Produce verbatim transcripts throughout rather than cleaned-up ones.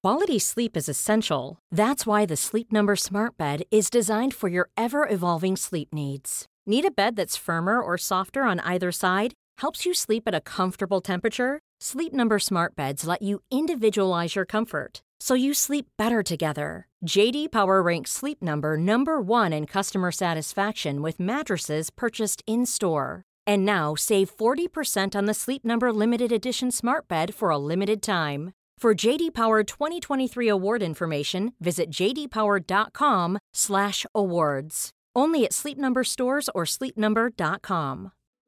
Quality sleep is essential. That's why the Sleep Number Smart Bed is designed for your ever-evolving sleep needs. Need a bed that's firmer or softer on either side? Helps you sleep at a comfortable temperature? Sleep Number Smart Beds let you individualize your comfort, so you sleep better together. J D Power ranks Sleep Number number one in customer satisfaction with mattresses purchased in-store. And now, save forty percent on the Sleep Number Limited Edition Smart Bed for a limited time. For J D Power twenty twenty-three award information, visit j d power dot com slash awards. Only at Sleep Number stores or sleep number dot com.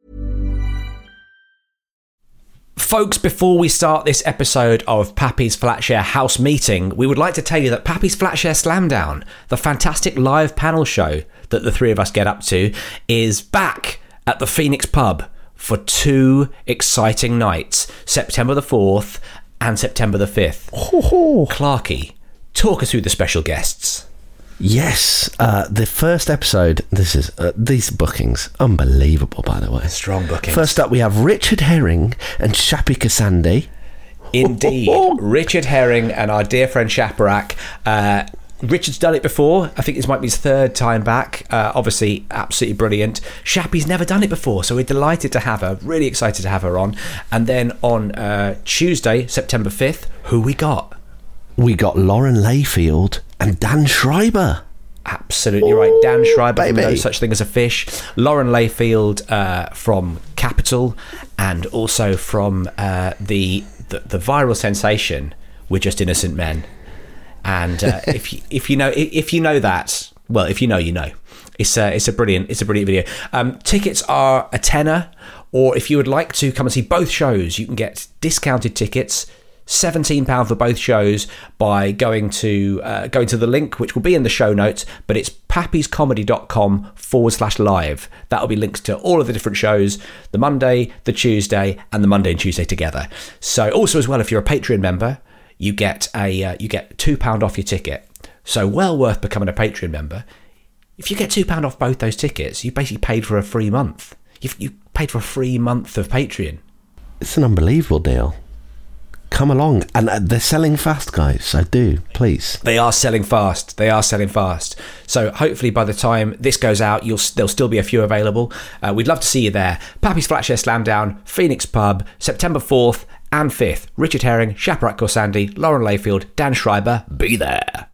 Folks, before we start this episode of Pappy's Flatshare House Meeting, we would like to tell you that Pappy's Flatshare Slamdown, the fantastic live panel show that the three of us get up to, is back at the Phoenix Pub for two exciting nights, September the fourth and September the fifth. Oh. Clarky, talk us through the special guests. Yes, uh, the first episode, this is uh, these bookings, unbelievable, by the way. Strong bookings. First up, we have Richard Herring and Shappy Kasandi. Indeed. Richard Herring and our dear friend Shaparak. Uh, Richard's done it before. I think this might be his third time back. Uh, obviously, absolutely brilliant. Shappy's never done it before, so we're delighted to have her. Really excited to have her on. And then on uh, Tuesday, September fifth, who we got? We got Lauren Layfield and Dan Schreiber. Absolutely right. Dan Schreiber, baby. from No Such Thing as a Fish. Lauren Layfield uh, from Capital, and also from uh, the, the the viral sensation We're Just Innocent Men. And uh, if you, if you know if you know that, well, if you know, you know. It's a it's a brilliant it's a brilliant video. Um, tickets are a tenner, or if you would like to come and see both shows, you can get discounted tickets, seventeen pounds for both shows, by going to uh, going to the link, which will be in the show notes, but it's pappyscomedy.com forward slash live. That'll be links to all of the different shows, the Monday, the Tuesday, and the Monday and Tuesday together. So also as well, if you're a Patreon member, you get a uh, you get two pounds off your ticket. So well worth becoming a Patreon member. If you get two pounds off both those tickets, you basically paid for a free month. You've you paid for a free month of Patreon. It's an unbelievable deal. Come along. And uh, they're selling fast, guys, so do, please. They are selling fast. They are selling fast. So hopefully by the time this goes out, you'll there'll still be a few available. Uh, we'd love to see you there. Pappy's Flatshare Slamdown, Phoenix Pub, September fourth and fifth. Richard Herring, Shaparak Korsandi, Lauren Layfield, Dan Schreiber. Be there.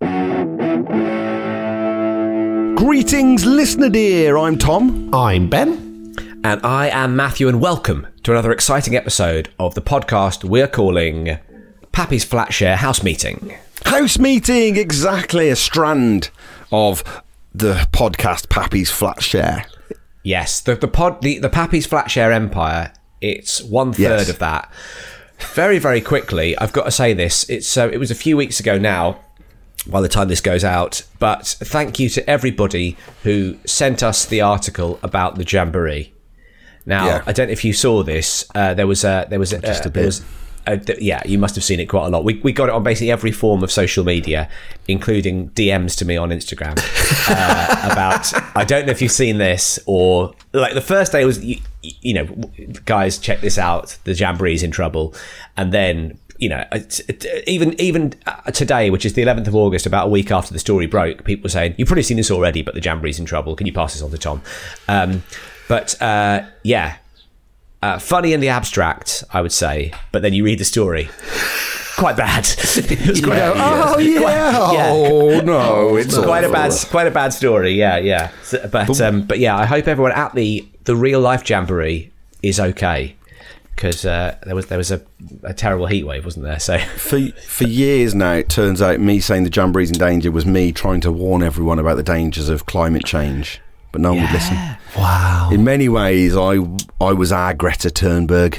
Greetings, listener dear. I'm Tom. I'm Ben. And I am Matthew, and welcome to another exciting episode of the podcast we're calling Pappy's Flatshare House Meeting. House Meeting, exactly, a strand of the podcast Pappy's Flatshare. Yes, the the pod the, the Pappy's Flatshare empire. It's one third Yes. of that. Very, very quickly, I've got to say this. It's uh, it was a few weeks ago now, by the time this goes out, but thank you to everybody who sent us the article about the Jamboree. Now, Yeah. I don't know if you saw this. Uh, there was a there was a, Just a uh, bit. there was a, yeah, you must have seen it quite a lot. We we got it on basically every form of social media, including D Ms to me on Instagram. uh, about I don't know if you've seen this, or like the first day was you, you know, guys, check this out. The Jamboree's in trouble, and then. You know, even even today, which is the eleventh of August, about a week after the story broke, people were saying, you've probably seen this already, but the Jamboree's in trouble. Can you pass this on to Tom? Um, but uh, yeah, uh, funny in the abstract, I would say. But then you read the story, quite bad. It was quite, Yeah, oh yeah. Quite, yeah. Oh no, it's quite a awful. bad, quite a bad story. Yeah, yeah. So, but um, but yeah, I hope everyone at the the real life Jamboree is okay. Because uh, there was there was a, a terrible heat wave, wasn't there? So For for years now, it turns out me saying the Jamboree's in danger was me trying to warn everyone about the dangers of climate change, but no one would listen. Wow. In many ways, I I was our Greta Thunberg.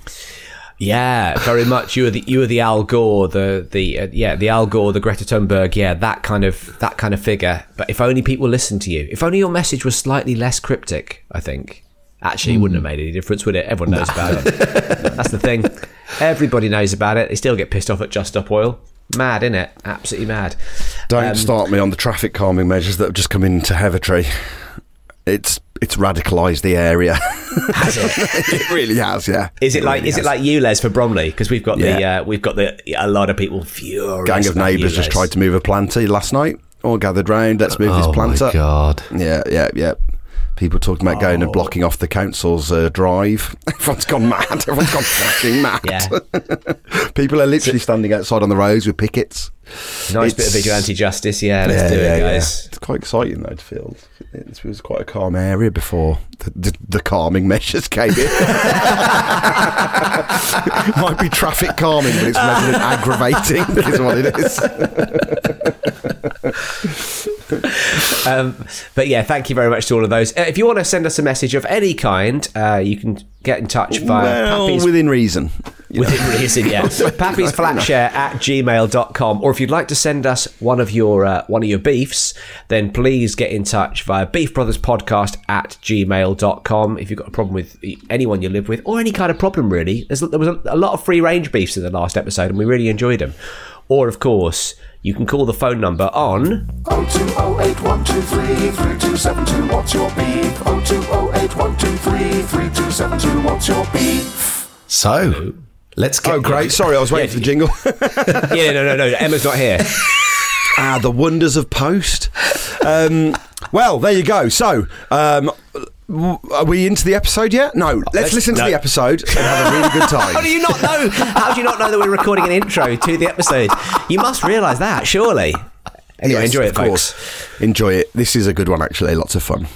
yeah, very much. You were the you were the Al Gore, the the uh, yeah the Al Gore, the Greta Thunberg, yeah, that kind of that kind of figure. But if only people listened to you, if only your message was slightly less cryptic, I think. Actually, it wouldn't have made any difference, would it? Everyone knows about it. That's the thing. Everybody knows about it. They still get pissed off at Just Stop Oil. Mad, innit? Absolutely mad. Don't Um, start me on the traffic calming measures that have just come into Heathertree. it's it's radicalised the area. Has it? It really has, yeah. Is it, it like really is has. it like ULEZ for Bromley? Because we've got Yeah. the uh, we've got the a lot of people furious. Gang of about neighbours just ULEZ. tried to move a planter last night. All gathered round. Let's move this Oh planter. my god! Yeah, yeah, yeah. People talking about going and blocking off the council's uh, drive. Everyone's gone mad. Everyone's gone fucking mad. Yeah. People are literally standing outside on the roads with pickets. Nice bit of It's- vigilante justice. Yeah, let's do it, guys. It's quite exciting, though, to feel. It was quite a calm area before the, the, the calming measures came in. Might be traffic calming, but it's resident aggravating, is what it is. Um, but yeah, thank you very much to all of those. Uh, if you want to send us a message of any kind, uh, you can get in touch via Well, Pappy's, within reason. within reason, yeah. Pappy's Flatshare at gmail dot com. Or if you'd like to send us one of your uh, one of your beefs, then please get in touch via Beef Brothers Podcast at gmail dot com. If you've got a problem with anyone you live with, or any kind of problem really, There's, there was a, a lot of free range beefs in the last episode, and we really enjoyed them. Or of course, you can call the phone number on oh two oh eight one two three three two seven two. What's your beef? oh two oh eight one two three three two seven two. What's your beef? So let's get. Oh, great. Sorry, I was waiting Yeah. for the jingle. yeah, no, no, no. Emma's not here. Ah, the wonders of post. Um, well, there you go. So, um, w- are we into the episode yet? No. Let's, Let's- listen to no. the episode and have a really good time. How do you not know? How do you not know that we're recording an intro to the episode? You must realise that, surely. Anyway, Yes, enjoy it, of folks. course. Enjoy it. This is a good one, actually. Lots of fun.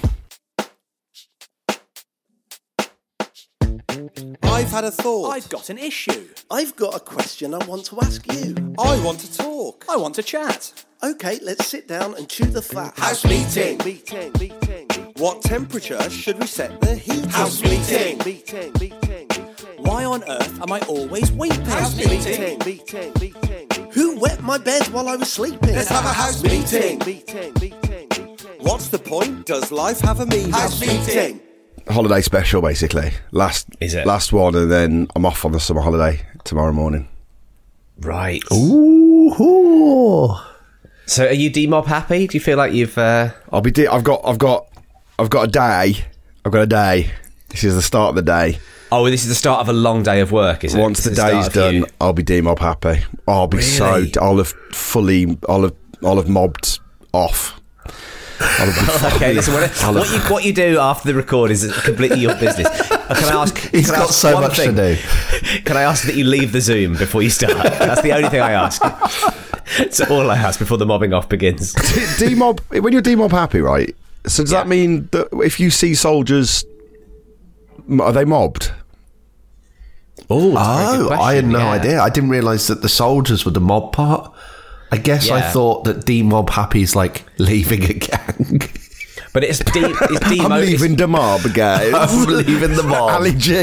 I've had a thought. I've got an issue. I've got a question I want to ask you. I want to talk. I want to chat. Okay, let's sit down and chew the fat. House meeting. Meeting, meeting. What temperature should we set the heat? House Meeting, meeting. meeting, meeting. Why on earth am I always weeping? House Meeting, meeting, meeting. Who wet my bed while I was sleeping? Let's have a house meeting. Meeting, meeting, meeting. What's the point? Does life have a meaning? House meeting. Holiday special, basically. Last Is it? last one, and then I'm off on the summer holiday tomorrow morning. Right. Ooh. So, are you D-Mob happy? Do you feel like you've... Uh... I'll be. De- I've got. I've got. I've got a day. I've got a day. This is the start of the day. Oh, this is the start of a long day of work, is it? Once the This is day's start of done, you- I'll be D-Mob happy. I'll be Really? so. I'll have fully. I'll have. I'll have mobbed off. I'll have Okay, listen, what, what, you, what you do after the record is completely your business. Uh, Can I ask? He's can I got ask so one much thing? to do. Can I ask that you leave the Zoom before you start? That's the only thing I ask. That's all I ask before the mobbing off begins. D-Mob, when you're D-Mob happy, right? So does that mean that if you see soldiers, m- are they mobbed? Oh, Oh, I had no idea. I didn't realise that the soldiers were the mob part. I guess I Yeah. thought that D-Mob happy is like leaving a gang. But it's D. It's D I'm leaving the mob, guys. I'm leaving the mob. Ali G.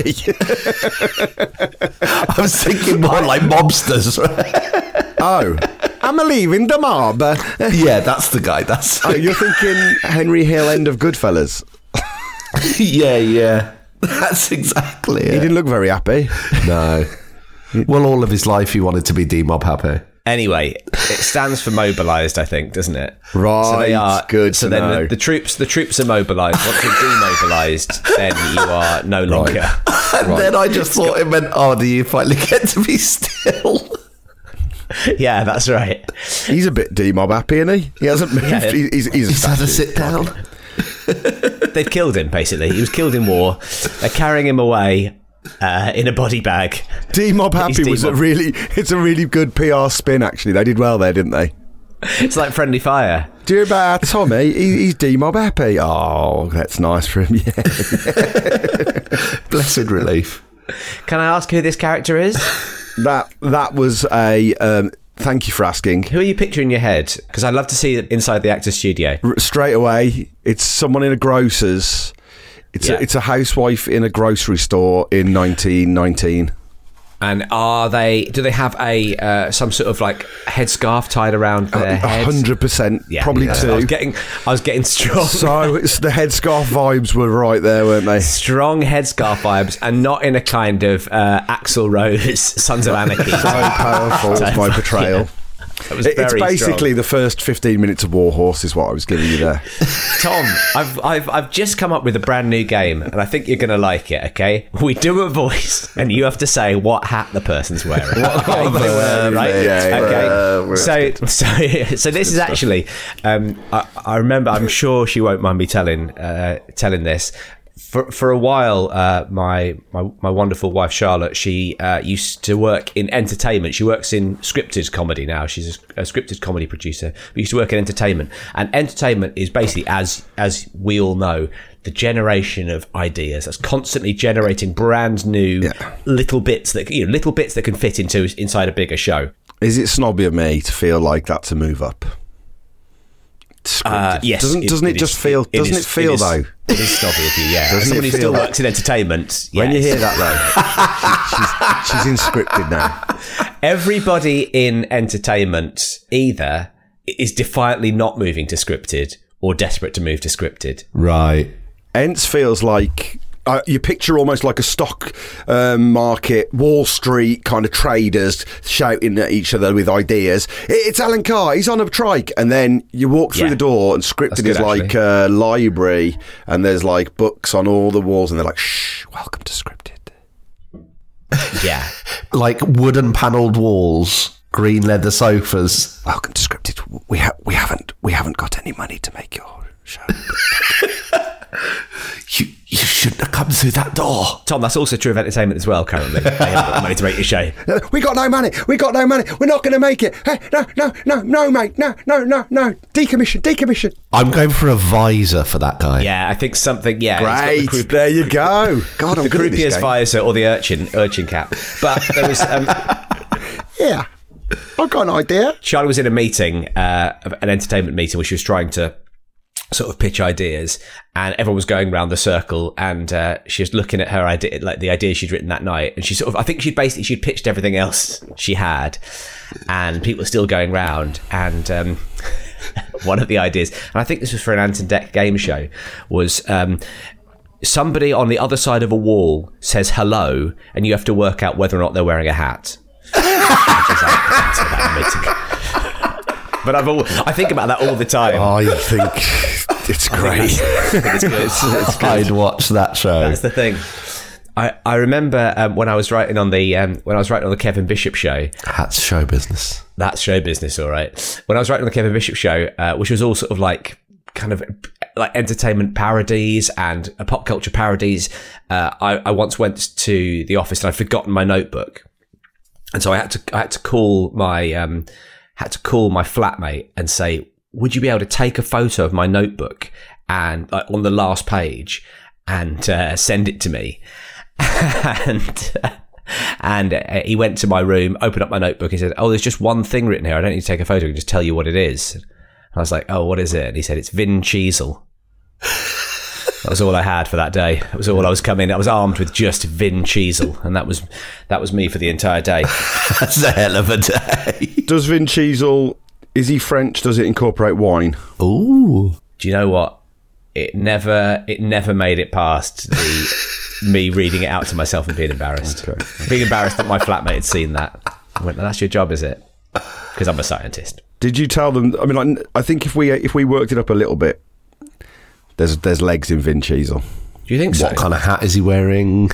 I was thinking more like mobsters. Oh, I'm leaving the mob. Yeah, that's the guy. That's Oh, you're thinking Henry Hill, end of Goodfellas. yeah, yeah. That's exactly He it. didn't look very happy. No. Well, all of his life he wanted to be D-Mob happy. Anyway, it stands for mobilised, I think, doesn't it? Right, So they are good So to then know. The, the troops, the troops are mobilised. Once you're demobilised, then you are no longer. And then I just thought it meant, oh, do you finally get to be still? Yeah, that's right. He's a bit D-Mob happy, isn't he? He hasn't moved. Yeah. He- He's, he's, He's had a sit down. They've killed him. Basically, he was killed in war. They're carrying him away uh, in a body bag. D-Mob happy He's was a D-Mob. really. It's a really good P R spin. Actually, they did well there, didn't they? It's like friendly fire. Do you remember our Tommy? He, he's D-Mob happy. Oh, that's nice for him. Yeah. Blessed relief. Can I ask who this character is? that that was a. Um, thank you for asking. Who are you picturing in your head? Because I'd love to see it inside the actor's studio. R- straight away, it's someone in a grocer's. It's Yeah. a, it's a housewife in a grocery store in nineteen nineteen. And are they? Do they have a uh, some sort of like headscarf tied around their A heads? hundred percent, Yeah, probably yeah. two. I was getting, I was getting strong. So it's the headscarf vibes were right there, weren't they? Strong headscarf vibes, and not in a kind of uh, Axl Rose Sons of Anarchy. So powerful was my portrayal. That was It- very it's basically strong. the first fifteen minutes of War Horse is what I was giving you there. Tom, I've, I've I've just come up with a brand new game, and I think you're going to like it. Okay, we do a voice, and you have to say what hat the person's wearing. What are they wearing, right? mate? Yeah, yeah. Okay. Uh, so so so this is actually. Um, I, I remember. I'm sure she won't mind me telling uh, telling this. For for a while, uh, my, my my wonderful wife Charlotte, she uh, used to work in entertainment. She works in scripted comedy now. She's a, a scripted comedy producer. But used to work in entertainment, and entertainment is basically, as as we all know, the generation of ideas that's constantly generating brand new Yeah. little bits that you know little bits that can fit into inside a bigger show. Is it snobby of me to feel like that's a move up? Uh, yes, doesn't doesn't it, is- just feel? doesn't is- it feel is- though? It is snobby of you, yeah. Doesn't As someone it who feel still like- works in entertainment, When you yes. hear that though, she's, she's in scripted now. Everybody in entertainment either is defiantly not moving to scripted or desperate to move to scripted. Right. Ents feels like uh, you picture almost like a stock um, market, Wall Street kind of traders shouting at each other with ideas. "It- It's Alan Carr, he's on a trike," and then you walk through Yeah. the door and That's scripted good, is like a library, and there's like books on all the walls, and they're like, "Shh, welcome to scripted." Yeah. Like wooden panelled walls, green leather sofas. Welcome to scripted. We ha- we haven't we haven't got any money to make your show. You, you shouldn't have come through that door. Tom, that's also true of entertainment as well currently. They haven't got money to make your show. We got no money. We got no money. We're not going to make it. Hey, no, no, no, no, mate. No, no, no, no. Decommission, decommission. I'm going for a visor for that guy. Yeah, I think something, yeah. Great. it's got the croup- There you go. God, I'm the good at this croupier's game. visor or the urchin urchin cap. But there was um, Yeah. I've got an idea. Charlie was in a meeting, uh, an entertainment meeting, where she was trying to sort of pitch ideas, and everyone was going round the circle, and uh, she was looking at her idea, like the ideas she'd written that night, and she sort of, I think she'd basically she'd pitched everything else she had, and people were still going round, and um, one of the ideas, and I think this was for an Ant and Dec game show, was um, somebody on the other side of a wall says hello, and you have to work out whether or not they're wearing a hat. Which is like, that's what that meeting. But I've all, I think about that all the time. I think it's great. I think it's good. It's, it's good. I'd watch that show. That's the thing. I, I remember um, when I was writing on the um, when I was writing on the Kevin Bishop show. That's show business. That's show business, all right. When I was writing on the Kevin Bishop show, uh, which was all sort of like kind of like entertainment parodies and uh, pop culture parodies, uh, I, I once went to the office and I'd forgotten my notebook, and so I had to I had to call my um, had to call my flatmate and say, would you be able to take a photo of my notebook and uh, on the last page and uh, send it to me? and uh, and uh, he went to my room, opened up my notebook. He said, "Oh, there's just one thing written here. I don't need to take a photo. I can just tell you what it is." And I was like, "Oh, what is it?" And he said, "It's Vin Cheasel." That was all I had for that day. That was all I was coming. I was armed with just Vin Cheasel, and that was that was me for the entire day. That's a hell of a day. Does Vin Cheasel, is he French? Does it incorporate wine? Ooh. Do you know what? It never it never made it past the me reading it out to myself and being embarrassed. Being embarrassed that my flatmate had seen that. I went, "That's your job, is it?" Because I'm a scientist. Did you tell them? I mean, like, I think if we if we worked it up a little bit, there's there's legs in Vin Cheasel. Do you think so? What kind of hat is he wearing?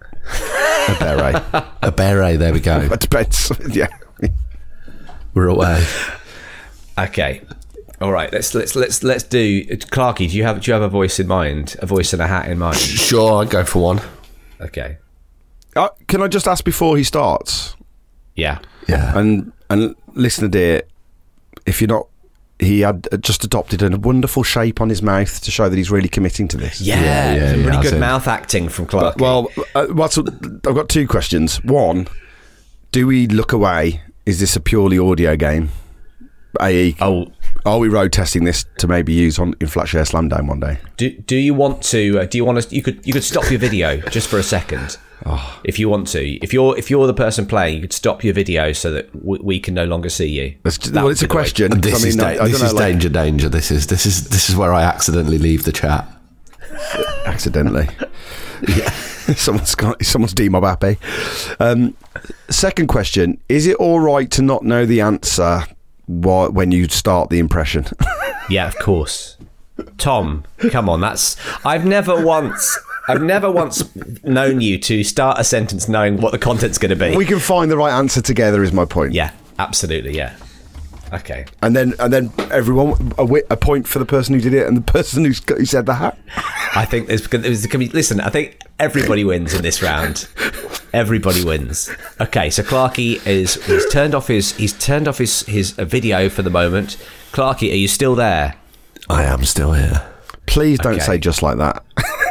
A beret. A beret, there we go. It depends. Yeah. We're away. Okay. All right. Let's let's let's let's do. Clarky, do you have do you have a voice in mind? A voice and a hat in mind? Sure, I'd go for one. Okay. Uh, can I just ask before he starts? Yeah. Yeah. And and listener dear, if you're not, he had just adopted a wonderful shape on his mouth to show that he's really committing to this. Yeah. Yeah, yeah, some yeah, really I good see. mouth acting from Clarky. Well, uh, what's, I've got two questions. One, do we look away? Is this a purely audio game? that is, oh, are we road testing this to maybe use on in Flatshare Slamdown one day? do do you want to? Uh, do you want to? You could you could stop your video just for a second. Oh. If you want to, if you're if you're the person playing, you could stop your video so that w- we can no longer see you. That's, That well, would it's a be the way- question. And this I mean, is, I- da- I don't this know, is like- danger, danger. This is this is this is where I accidentally leave the chat. accidentally. Yeah, someone's got someone's D-mob happy. Um, second question: is it all right to not know the answer wha- when you start the impression. Yeah, of course. Tom, come on, that's... I've never once... I've never once known you to start a sentence knowing what the content's going to be. We can find the right answer together is my point. Yeah, absolutely, yeah. Okay. And then and then everyone, a, wi- a point for the person who did it and the person who's, who said the hat. I think there's, there's going to be... Listen, I think everybody wins in this round. Everybody wins. Okay, so Clarky is... He's turned off his... He's turned off his, his video for the moment. Clarky, are you still there? I am still here. Please don't Okay. say just like that.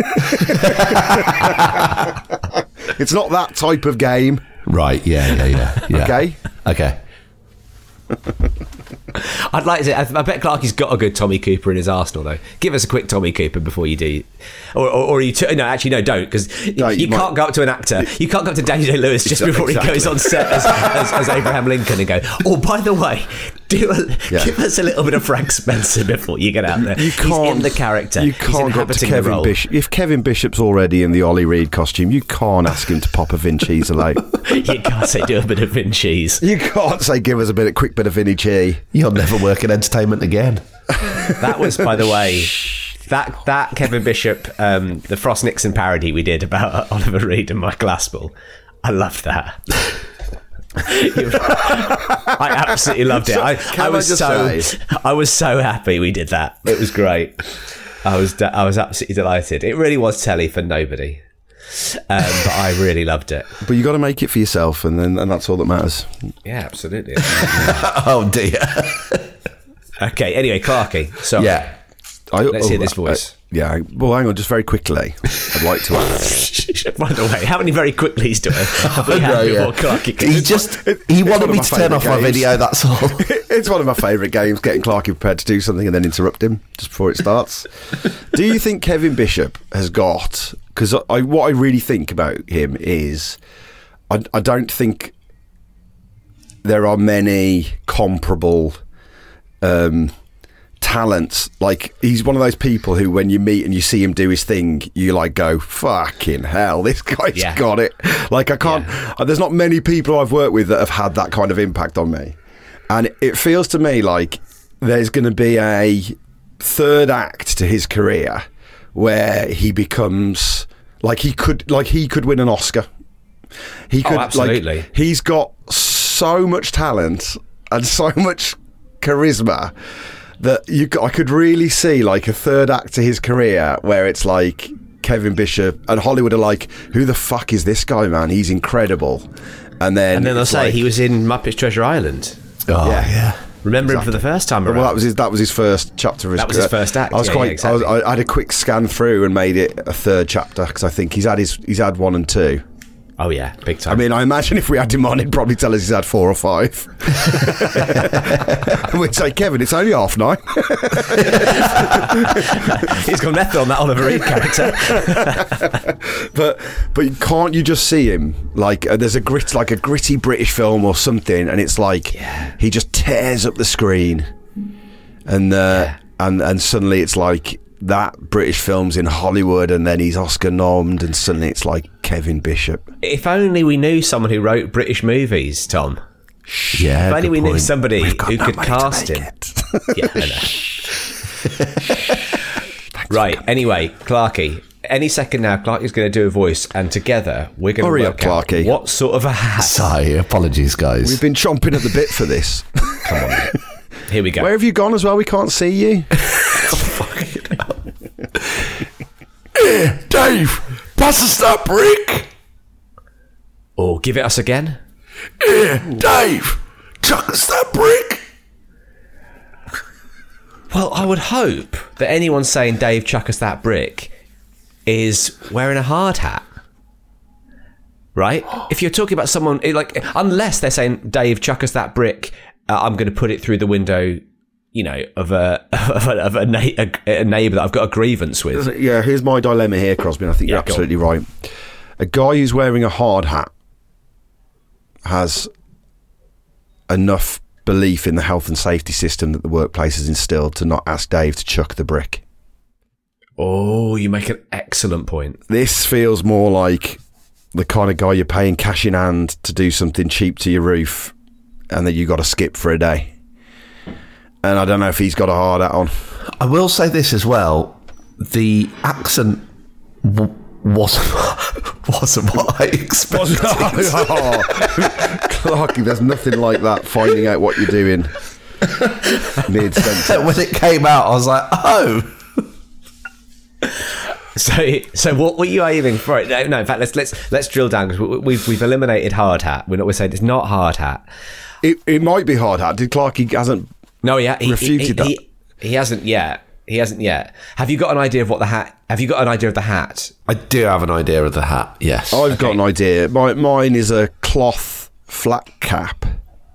It's not that type of game. Right, yeah, yeah, yeah. yeah. Okay? Okay. I'd like to. I bet Clarky's got a good Tommy Cooper in his arsenal, though. Give us a quick Tommy Cooper before you do, or or, or you. T- no, actually, no, don't, because No, you, you can't might- go up to an actor. You can't go up to Daniel Day Lewis just before Exactly. he goes on set as, as, as Abraham Lincoln and go, oh, by the way, do a, Yeah. give us a little bit of Frank Spencer before you get out there. You can't. He's in the character. You He's can't go up to inhabiting the Kevin role. Bishop. If Kevin Bishop's already in the Ollie Reed costume, you can't ask him to pop a Vin Cheese alone. You can't say do a bit of Vin cheese. You can't say give us a bit, a quick bit of Vinny Cheese. You'll never work in entertainment again. That was, by the way, that that Kevin Bishop, um, the Frost Nixon parody we did about Oliver Reed and Michael Aspel. I loved that. I absolutely loved it. I, Can I I was just so say- I was so happy we did that. It was great. I was de- I was absolutely delighted. It really was telly for nobody, um, but I really loved it. But you got to make it for yourself, and then and that's all that matters. Yeah, absolutely. Oh, dear. Okay. Anyway, Clarky. So Yeah. I, Let's hear this uh, voice. uh, yeah. Well, hang on, just very quickly. I'd like to ask. by the way, how many very quicklies do I have we I had know, yeah. before Clarky? He just... He it's wanted one of me my to turn off favourite my games. video, that's all. It's one of my favourite games, getting Clarky prepared to do something and then interrupt him just before it starts. Do you think Kevin Bishop has got... Because I, what I really think about him is... I, I don't think there are many comparable... Um, talents. Like, he's one of those people who, when you meet and you see him do his thing, you like go, fucking hell, this guy's Yeah. got it. Like, I can't uh, there's not many people I've worked with that have had that kind of impact on me, and it feels to me like there's going to be a third act to his career where he becomes like he could like he could win an Oscar. He could, Oh, absolutely. like, he's got so much talent and so much charisma that you, I could really see like a third act to his career where it's like Kevin Bishop and Hollywood are like, who the fuck is this guy, man? He's incredible. And then And then they'll it's say like- he was in Muppets Treasure Island. Oh, Yeah. yeah. Remember him for the first time around. Well, that was his. That was his first chapter. Of his That was his career. first act, I was yeah, quite. yeah, exactly. I, was, I had a quick scan through and made it a third chapter because I think he's had his. He's had one and two. Oh yeah, big time. I mean, I imagine if we had him on, he'd probably tell us he's had four or five. And we'd say, Kevin, it's only half nine. he's got method on that Oliver Reed character. but but can't you just see him like uh, there's a grit like a gritty British film or something, and it's like Yeah. he just tears up the screen, and uh, Yeah. and and suddenly it's like that British film's in Hollywood, and then he's Oscar nommed, and suddenly it's like Kevin Bishop. If only we knew someone who wrote British movies, Tom. Yeah, If only good we knew point. somebody We've got who no could money to cast make him. it. Yeah, I know. Right. Anyway, Clarky. Any second now, Clarky's going to do a voice, and together we're going to Hurry work up, out Clarky. what sort of a hat. Sorry, apologies, guys. We've been chomping at the bit for this. Come on, here we go. Where have you gone as well? We can't see you. Dave, pass us that brick. Or give it us again. Here, Dave, chuck us that brick. Well, I would hope that anyone saying Dave, chuck us that brick is wearing a hard hat. Right? If you're talking about someone, like, unless they're saying, Dave, chuck us that brick, uh, I'm going to put it through the window, you know, of a of a, of a, na- a, a neighbour that I've got a grievance with. Yeah, here's my dilemma here, Crosby, and I think Yeah, you're go on. absolutely right. A guy who's wearing a hard hat has enough belief in the health and safety system that the workplace has instilled to not ask Dave to chuck the brick. Oh, you make an excellent point. This feels more like the kind of guy you're paying cash in hand to do something cheap to your roof and that you got to skip for a day. and I don't know if he's got a hard hat on. I will say this as well: the accent w- wasn't wasn't what I expected. Oh, Clarky, there's nothing like that. Finding out what you're doing mid sentence. When it came out, I was like, oh. So, so what were you aiming for? No, no in fact, let's let's let's drill down because we've we've eliminated hard hat. We're not. We're saying it's not hard hat. It it might be hard hat. Did Clarky hasn't? No, yeah, he, refuted he, he, that. He, he hasn't yet. He hasn't yet. Have you got an idea of what the hat? Have you got an idea of the hat? I do have an idea of the hat. Yes, I've got an idea. My, mine is a cloth flat cap.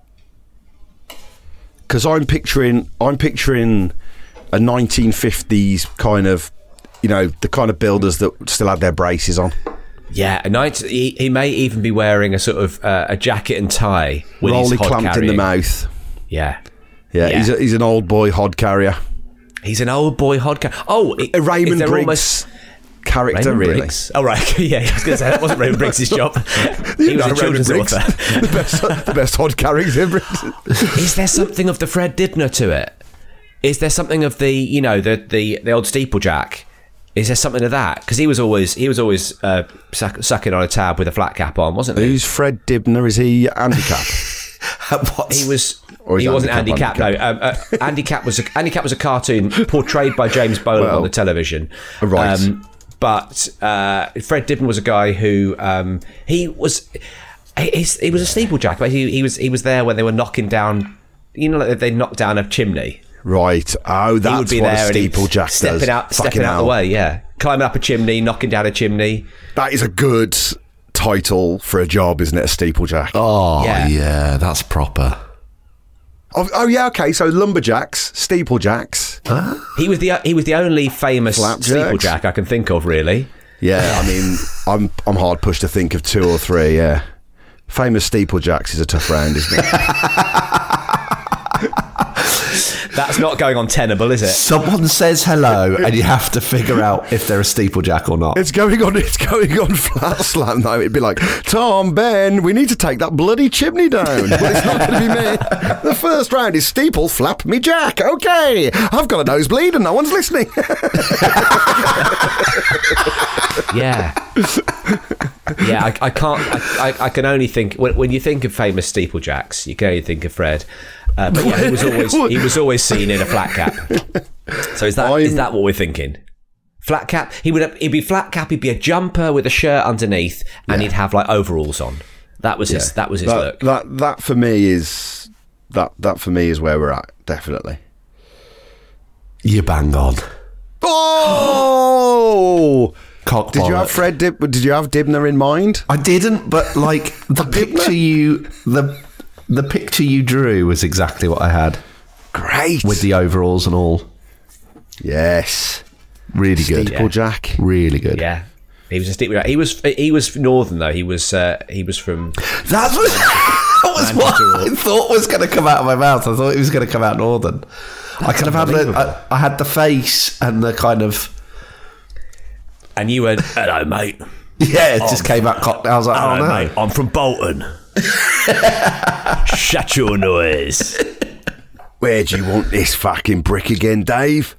Because I'm picturing, I'm picturing a nineteen fifties kind of, you know, the kind of builders that still had their braces on. Yeah, a night. He, he may even be wearing a sort of uh, a jacket and tie with Rolly his hod clamped carrying. in the mouth. Yeah, Yeah, Yeah. He's, a, he's an old boy hod carrier. he's an old boy hod carrier. Oh, it, A Raymond is there Briggs almost- character, Raymond really. Briggs. Oh right, yeah. I was going to say that wasn't Raymond Briggs' job. He was a Raymond children's Briggs. author. the best, the best hod carrying ever. Is there something of the Fred Dibner to it? Is there something of the, you know, the the, the old steeplejack? Is there something of that? Because he was always he was always uh, suck, sucking on a tab with a flat cap on, wasn't he? Who's Fred Dibner? Is he Andy Cap? What? He was. Or is He wasn't Andy Andy Cap. Cap No, um, uh, Andy Cap was a, Andy Cap was a cartoon portrayed by James Bolam Well, on the television. right. Um, but uh, Fred Dibner was a guy who um, he was. He, he was a steeplejack, but he, he was he was there when they were knocking down. You know, like they knocked down a chimney. Right. Oh, that's He would be what there a and he'd steeplejack stepping does. out, Fucking stepping out hell. the way. Yeah, climbing up a chimney, knocking down a chimney. That is a good title for a job, isn't it? A steeplejack. Oh, Yeah. yeah. That's proper. Oh, oh yeah, okay. So lumberjacks, steeplejacks. He was the he was the only famous Flapjacks? steeplejack I can think of, really. Yeah, I mean, I'm I'm hard pushed to think of two or three. Yeah, famous steeplejacks is a tough round, isn't it? That's not going on Tenable, is it? Someone says hello, and you have to figure out if they're a steeplejack or not. It's going on. It's going on flat slam though. It'd be like, Tom, Ben, we need to take that bloody chimney down. Well, it's not going to be me. The first round is steeple flap me jack. Okay, I've got a nosebleed and no one's listening. Yeah, yeah. I, I can't. I, I, I can only think when, when you think of famous steeplejacks, you can only think of Fred. Uh, but yeah, he was always he was always seen in a flat cap. So is that is I'm- that what we're thinking? Flat cap. He would he'd be flat cap. He'd be a jumper with a shirt underneath, and he'd have like overalls on. That was his. That was his that, look. That that for me is that that for me is where we're at. Definitely. You bang on. Oh. Cock Did you bonnet. have Fred? Dib- did you have Dibner in mind? I didn't, but like the picture you the the picture you drew was exactly what I had Great. with the overalls and all. yes, Really good. steeplejack. Really good. Yeah, he was a steeplejack. He was he was northern though. He was uh, he was from. That's what, that was what Manchester. I thought was going to come out of my mouth. I thought it was going to come out northern. I could have had the, I, I had the face and the kind of And you went, hello, mate. yeah. It just came out cocked. I was like, oh Hello, no. mate. I'm from Bolton. Shut your noise. Where do you want this fucking brick again, Dave?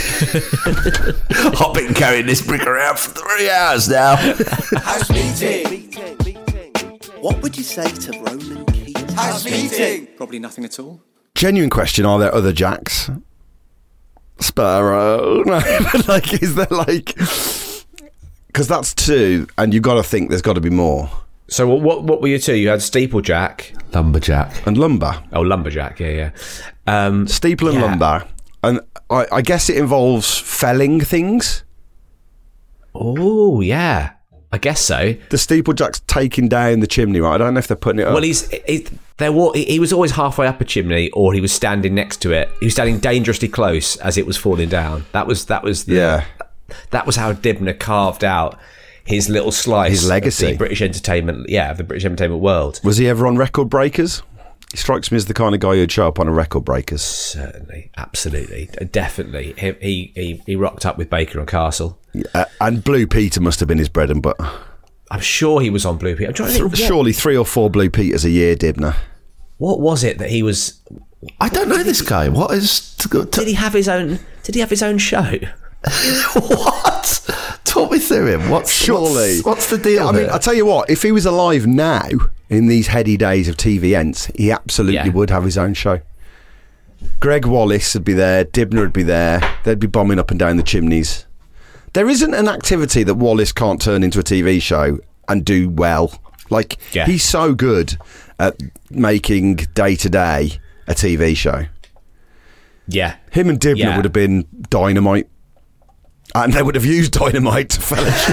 I've been carrying this brick around for three hours now. House meeting. Meeting, meeting, meeting. What would you say to Ronan Keating? House meeting. Probably nothing at all. Genuine question: are there other Jacks? Sparrow. No, but like, is there like? Because that's two, and you've got to think there's got to be more. So what what were you two? You had steeplejack. Lumberjack. And lumber, Oh, lumberjack. Yeah, yeah. Um, steeple and Yeah. lumber, and I, I guess it involves felling things. oh, yeah. I guess so. The steeplejack's taking down the chimney, right? I don't know if they're putting it up. Well, he's he, there. wa- He was always halfway up a chimney, or he was standing next to it. He was standing dangerously close as it was falling down. That was that was the, yeah. That was how Dibner carved out his little slice, His legacy. of the British entertainment. Yeah, of the British entertainment world. Was he ever on Record Breakers? He strikes me as the kind of guy who'd show up on a Record Breakers. Certainly, absolutely, definitely. He he he, he rocked up with Baker and Castle. Uh, and Blue Peter must have been his bread and butter. I'm sure he was on Blue Peter. I'm trying to think, what, Surely three or four Blue Peters a year, Dibner. what was it that he was? I don't know this guy. What is? To go to, Did he have his own? Did he have his own show? what? Talk me through him. What's Surely. What's, what's the deal? I mean, here? I tell you what. If he was alive now, in these heady days of T V ents, he absolutely Yeah. would have his own show. Greg Wallace would be there. Dibner would be there. They'd be bombing up and down the chimneys. There isn't an activity that Wallace can't turn into a T V show and do well. Like, Yeah. he's so good at making day to day a T V show. Yeah. Him and Dibner Yeah. would have been dynamite. And they would have used dynamite to fellowship.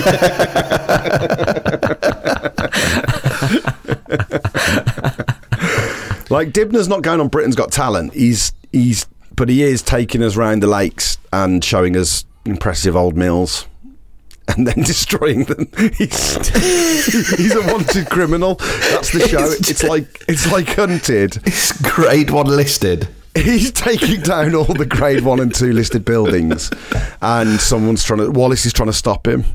Like, Dibner's not going on Britain's Got Talent. He's he's, but he is taking us round the lakes and showing us impressive old mills, and then destroying them. He's he's a wanted criminal. That's the show. It's like it's like Hunted. It's grade one listed. He's taking down all the grade one and two listed buildings, and someone's trying to. Wallace is trying to stop him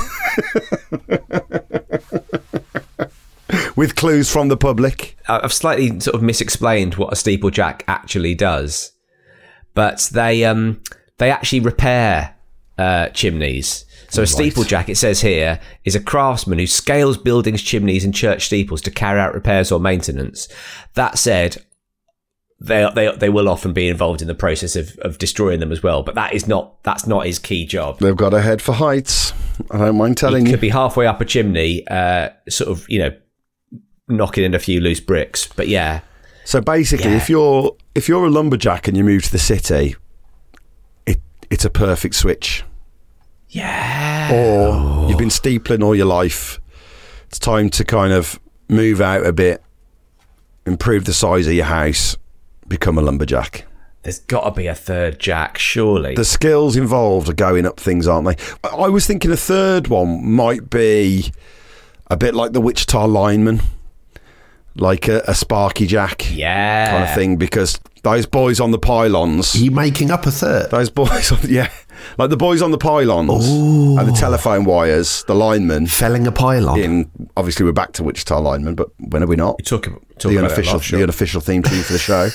with clues from the public. I've slightly sort of misexplained what a steeplejack actually does, but they um they actually repair uh, chimneys. So a steeplejack, it says here, is a craftsman who scales buildings, chimneys, and church steeples to carry out repairs or maintenance. That said, they they they will often be involved in the process of, of destroying them as well. But that is not that's not his key job. They've got a head for heights. I don't mind telling He you. could be halfway up a chimney, uh, sort of, you know, knocking in a few loose bricks. But yeah, So basically, Yeah. if you're if you're a lumberjack and you move to the city, it it's a perfect switch. yeah, Or you've been steepling all your life. It's time to kind of move out a bit, improve the size of your house, become a lumberjack. there's got to be a third jack, surely. The skills involved are going up things, aren't they? I I was thinking a third one might be a bit like the Wichita lineman, like a, a Sparky Jack yeah, kind of thing, because those boys on the pylons, Are you making up a third? those boys, on, yeah, like the boys on the pylons and the telephone wires, the linemen. Felling a pylon. In obviously we're back to Wichita lineman, but when are we not? Talk, talk The about unofficial, it, sure. the unofficial theme tune for the show.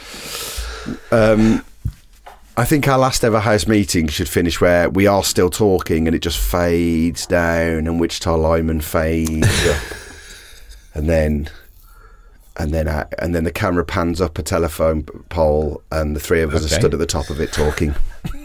Um, I think our last ever house meeting should finish where we are still talking and it just fades down and Wichita lineman fades up, and then and then uh, and then the camera pans up a telephone pole and the three of us Okay. are stood at the top of it talking.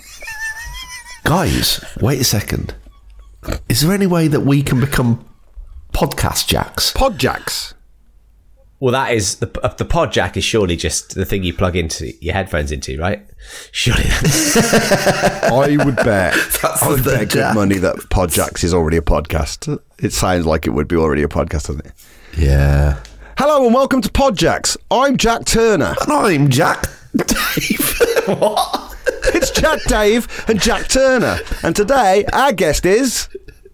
Guys, wait a second. Is there any way that we can become podcast jacks? Podjacks. Well, that is the uh, the pod jack is surely just the thing you plug into your headphones into, right? Surely. That's, I would bet That's I would the bet good jack. money that Podjacks is already a podcast. It sounds like it would be already a podcast, doesn't it? Yeah. Hello and welcome to Podjacks. I'm Jack Turner. And I'm Jack Dave. What? It's Jack Dave and Jack Turner. And today our guest is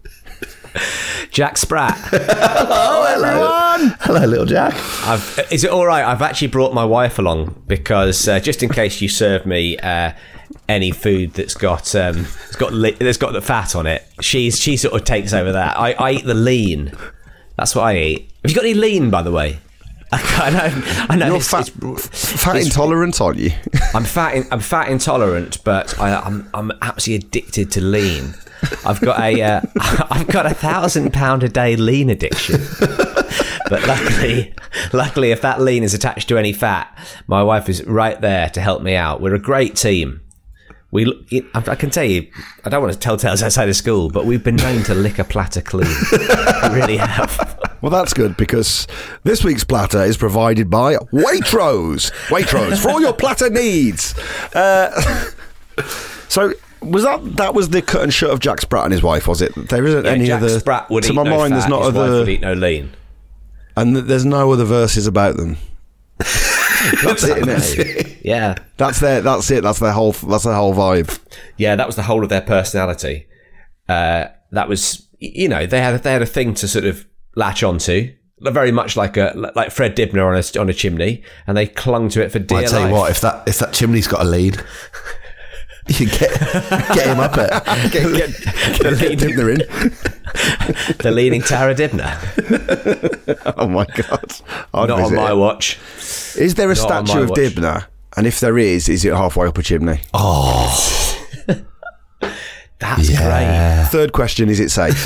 Jack Spratt. Oh, hello. Hello, little Jack. I've, is it all right? I've actually brought my wife along because uh, just in case you serve me uh, any food that's got um, it's got li- that's got the fat on it, she's she sort of takes over that. I, I eat the lean. That's what I eat. Have you got any lean, by the way? I know. I know. You're it's- fat, it's- fat it's- intolerant, aren't you? I'm fat. In, I'm fat intolerant, but I, I'm I'm absolutely addicted to lean. I've got a uh, I've got a thousand pound a day lean addiction. But luckily, luckily, if that lean is attached to any fat, my wife is right there to help me out. We're a great team. We, it, I can tell you, I don't want to tell tales outside of school, but we've been known to lick a platter clean. We really have. Well, that's good because this week's platter is provided by Waitrose. Waitrose for all your platter needs. Uh, so was that that was the cut and shut of Jack Spratt and his wife? Was it? There isn't Yeah, any Jack other. Spratt would to eat my no mind, fat, there's not his wife other, would eat no lean. and th- there's no other verses about them. That's it, innit? Yeah. That's their. That's it. That's their whole. That's their whole vibe. Yeah, that was the whole of their personality. Uh, that was, you know, they had they had a thing to sort of latch onto, very much like a like Fred Dibner on a on a chimney, and they clung to it for dear I tell life. you what, if that if that chimney's got a lead, you get get him up it. Get, get, get, get Dibner in. The Leaning Tower of Dibner. Oh my God. I'd Not on visit my it. watch. Is there a Not on statue my of watch. Dibner? And if there is, is it halfway up a chimney? Oh, That's yeah. Third question, is it safe?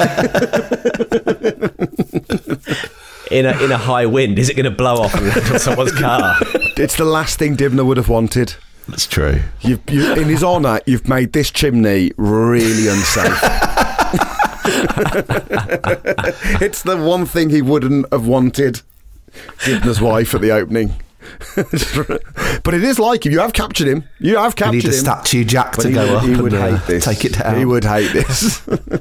great. In a, in a high wind, is it going to blow off and land on someone's car? It's the last thing Dibner would have wanted. That's true. You've, you, in his honour, you've made this chimney really unsafe. It's the one thing he wouldn't have wanted. Dibner's wife at the opening. But it is like him. You have captured him. You have You captured need a him. statue Jack But to he, go up he would and uh, hate this. take it down. He would hate this.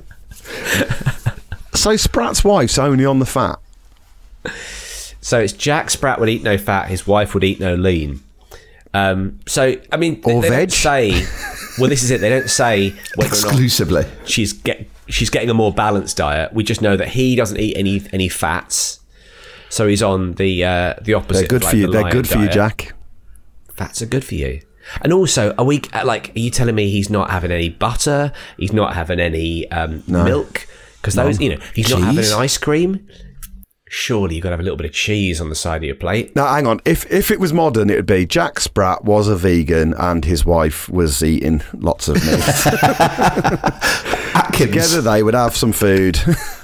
So Sprat's wife's only on the fat. So it's Jack Sprat would eat no fat, his wife would eat no lean. Um, so, I mean, they, Or they veg. don't say, well, this is it, they don't say whether or not Exclusively. she's get she's getting a more balanced diet. We just know that he doesn't eat any any fats, so he's on the uh, the opposite. They're good of, like, for you. the They're lion good for you, diet. Jack. Fats are good for you. And also, are we like? Are you telling me he's not having any butter? He's not having any um, milk? Because those, you know, he's not having Cheese? an ice cream. Surely you've got to have a little bit of cheese on the side of your plate. Now, hang on. If if it was modern, it would be Jack Sprat was a vegan and his wife was eating lots of meat. Atkins. Together, they would have some food.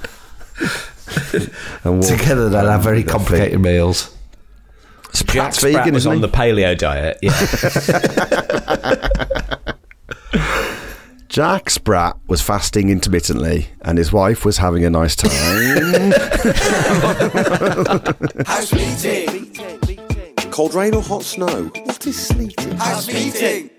And walk Together they'll have very their complicated meals. Jack Sprat's Sprat vegan, was isn't on he? the paleo diet. Yeah. Jack Sprat was fasting intermittently and his wife was having a nice time. House meeting. Cold rain or hot snow? What is sleeting? House meeting.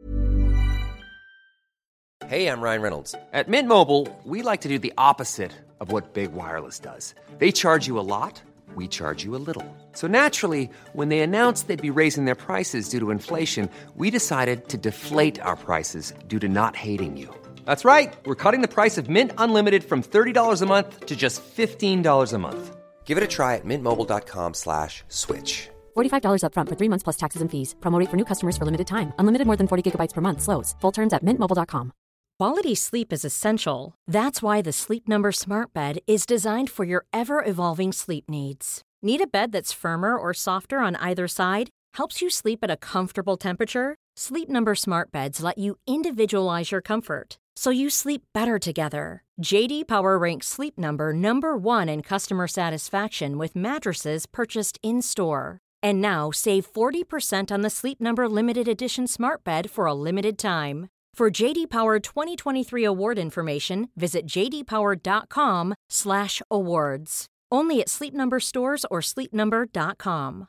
Hey, I'm Ryan Reynolds. At Mint Mobile, we like to do the opposite of what Big Wireless does. They charge you a lot, we charge you a little. So naturally, when they announced they'd be raising their prices due to inflation, we decided to deflate our prices due to not hating you. That's right. We're cutting the price of Mint Unlimited from thirty dollars a month to just fifteen dollars a month. Give it a try at mintmobile.com slash switch. forty-five dollars up front for three months plus taxes and fees. Promo rate for new customers for limited time. Unlimited more than forty gigabytes per month. Slows full terms at mint mobile dot com. Quality sleep is essential. That's why the Sleep Number Smart Bed is designed for your ever-evolving sleep needs. Need a bed that's firmer or softer on either side? Helps you sleep at a comfortable temperature? Sleep Number Smart Beds let you individualize your comfort, so you sleep better together. J D Power ranks Sleep Number number one in customer satisfaction with mattresses purchased in-store. And now save forty percent on the Sleep Number Limited Edition Smart Bed for a limited time. For J D Power twenty twenty-three award information, visit j d power dot com slash awards. Only at Sleep Number stores or sleep number dot com.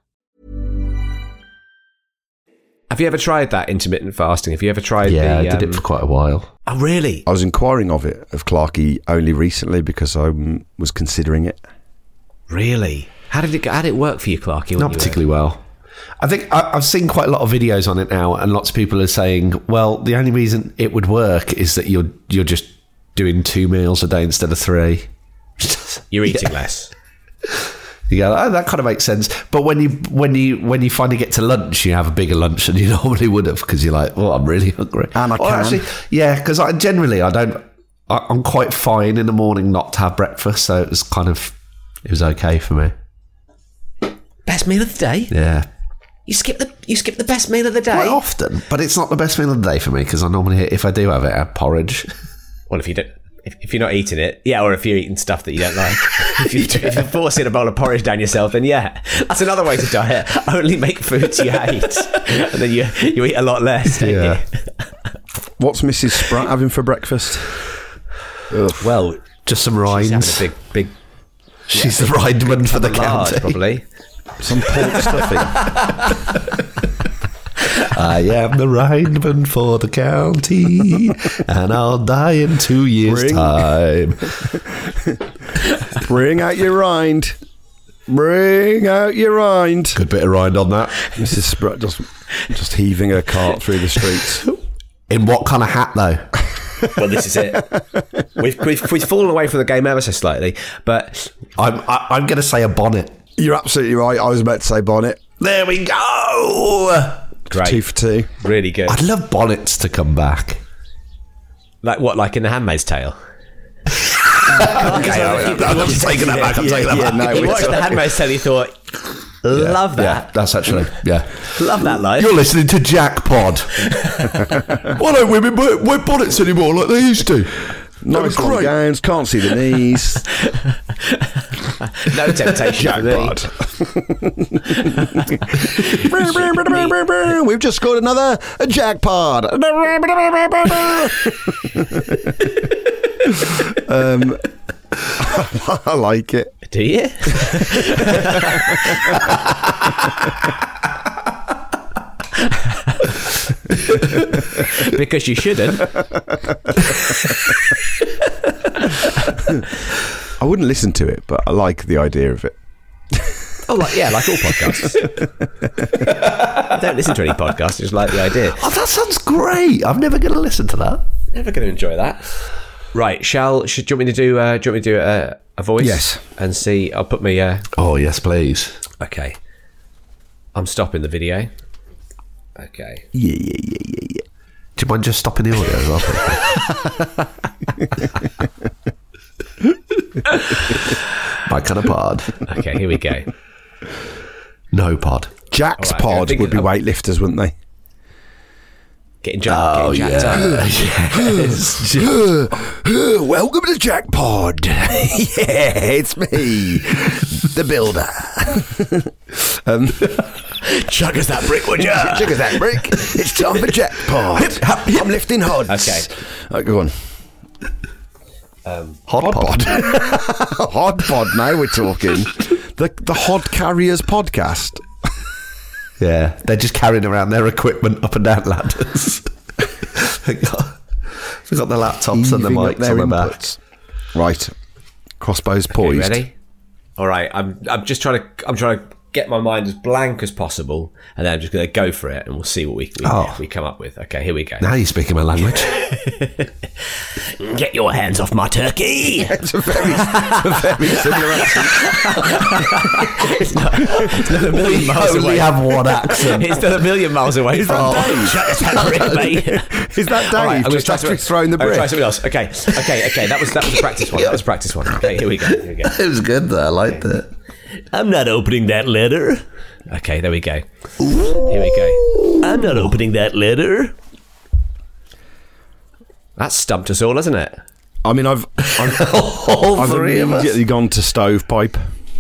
Have you ever tried that intermittent fasting? Have you ever tried Yeah, the... I did um, it for quite a while. Oh, really? I was inquiring of it, of Clarkey, only recently because I um, was considering it. Really? How did it go? How did it work for you, Clarky? when Not you were- particularly well. I think I, I've seen quite a lot of videos on it now, and lots of people are saying, well, the only reason it would work is that you're you're just doing two meals a day instead of three. You're eating less. You go, oh, that kind of makes sense. But when you when you when you finally get to lunch, you have a bigger lunch than you normally would have because you're like, well, I'm really hungry. And I Or can. actually, yeah, because I generally I don't. I, I'm quite fine in the morning not to have breakfast, so it was kind of it was okay for me. Best meal of the day? Yeah. You skip the you skip the best meal of the day? Quite often, but it's not the best meal of the day for me because I normally, if I do have it, I have porridge. Well, if you don't, if, if you're not eating it, yeah, or if you're eating stuff that you don't like, if, you, if you're forcing a bowl of porridge down yourself, then yeah, that's another way to diet. Only make foods you hate, and then you you eat a lot less. Don't Yeah. you? What's Missus Sprat having for breakfast? Well, Just some she's rinds. having a big big She's the rindman for the large, county. probably. Some pork stuffing. I am the rindman for the county, and I'll die in two years' Bring- time. Bring out your rind. Bring out your rind. Good bit of rind on that. Missus Sprat just just heaving her cart through the streets. In what kind of hat, though? Well, this is it. We've, we've we've fallen away from the game ever so slightly, but I'm I, I'm going to say a bonnet. You're absolutely right. I was about to say bonnet. There we go. great, Two for two. really good. I'd love bonnets to come back. Like what? Like in The Handmaid's Tale? Okay, I'm taking that back. I'm taking that Yeah, back. no, He we're watched the talking- Handmaid's Tale. He thought, love Yeah, that, that's actually, yeah. love that life. You're listening to Jack Pod. Why don't women wear, wear bonnets anymore like they used to? Nice long gowns, can't see the knees. No temptation for me. Jackpot. We've just scored another jackpot. um, I like it. Do you? Because you shouldn't. I wouldn't listen to it, but I like the idea of it. Oh, like yeah, like all podcasts. I don't listen to any podcasts, just like the idea. Oh, that sounds great. I'm never going to listen to that. Never going to enjoy that. Right, shall should, do you want me to do? Uh, do you want me to do a, a voice? Yes. And see. I'll put my. Uh, Oh, yes, please. okay. I'm stopping the video. Okay. Yeah, yeah, yeah, yeah, yeah. Do you mind just stopping the audio as well? My kind of pod. Okay. Here we go. No pod. Jack's All right, I pod think would be I'm- weightlips, wouldn't they? Getting, jacked, Oh, getting jacked yeah. up. Yes. Welcome to Jack Pod. Yeah, it's me, the builder. um, Chug us that brick, would you? Check us that brick. It's time for Jack Pod. I'm lifting hods. Okay. Right, go on. Hot pod. Hod Pod. Now we're talking. The the Hod Carriers podcast. Yeah, they're just carrying around their equipment up and down ladders. they got, they got the laptops and the Heaving up mics their on the back. inputs. Right. Crossbows Okay, poised. ready? All right. I'm. I'm just trying to. I'm trying to get my mind as blank as possible, and then I'm just going to go for it, and we'll see what we we, Oh. we come up with. Okay. Here we go. Now you're speaking my language. Get your hands off my turkey. It's a very, a very similar accent. it's, not, it's not a million We miles only away. have one accent. It's not a million miles away Is from. that Dave? Shut that brick, mate. Is that Dave? All right, I'm going just to try after something. he's thrown the I'm gonna brick. try something else. Okay, okay, okay. That was that was a practice one. That was a practice one. Okay, here we go. Here we go. It was good though. I liked it. I'm not opening that letter. Okay, there we go. Here we go. I'm not opening that letter. That stumped us all, hasn't it? I mean, I've I've, All I've three of us. immediately gone to stovepipe.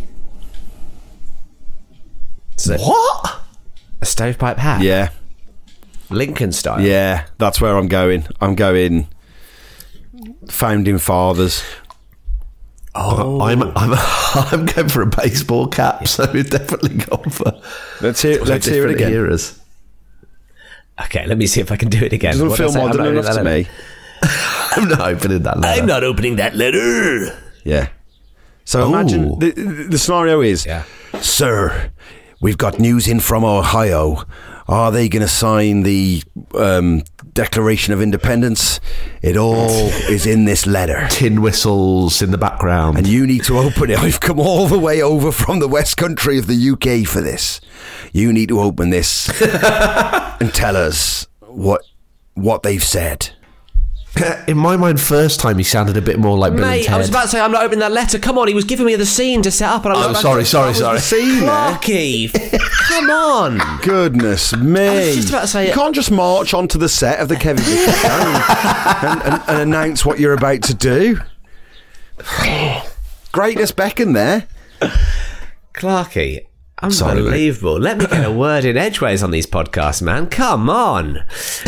So, What? a stovepipe hat? Yeah, Lincoln style? yeah, that's where I'm going. I'm going founding fathers. Oh, I'm I'm I'm going for a baseball cap, so we've definitely gone for. Let's hear. for Let's hear it different again. eras. Okay, let me see if I can do it again. Doesn't What feel did I say? I'm modern not enough to opening me. I'm not opening that letter. I'm not opening that letter. Yeah. So Ooh. imagine the, the the scenario is, Yeah. Sir, we've got news in from Ohio. Are they going to sign the um, Declaration of Independence? It all is in this letter. Tin whistles in the background. And you need to open it. I've come all the way over from the West Country of the U K for this. You need to open this and tell us what what they've said. In my mind, first time he sounded a bit more like Bill and Mate, Ted. I was about to say I'm not opening that letter. Come on, he was giving me the scene to set up. And I was Oh, about sorry, to, sorry, that was sorry. the Scene there. Clarky, come on. Goodness me. I was just about to say you it. can't just march onto the set of the Kevin Bacon show and, and, and announce what you're about to do. Greatness beckon there. Clarky, Sorry, mate. unbelievable. Let me get a word in edgeways on these podcasts, man. Come on.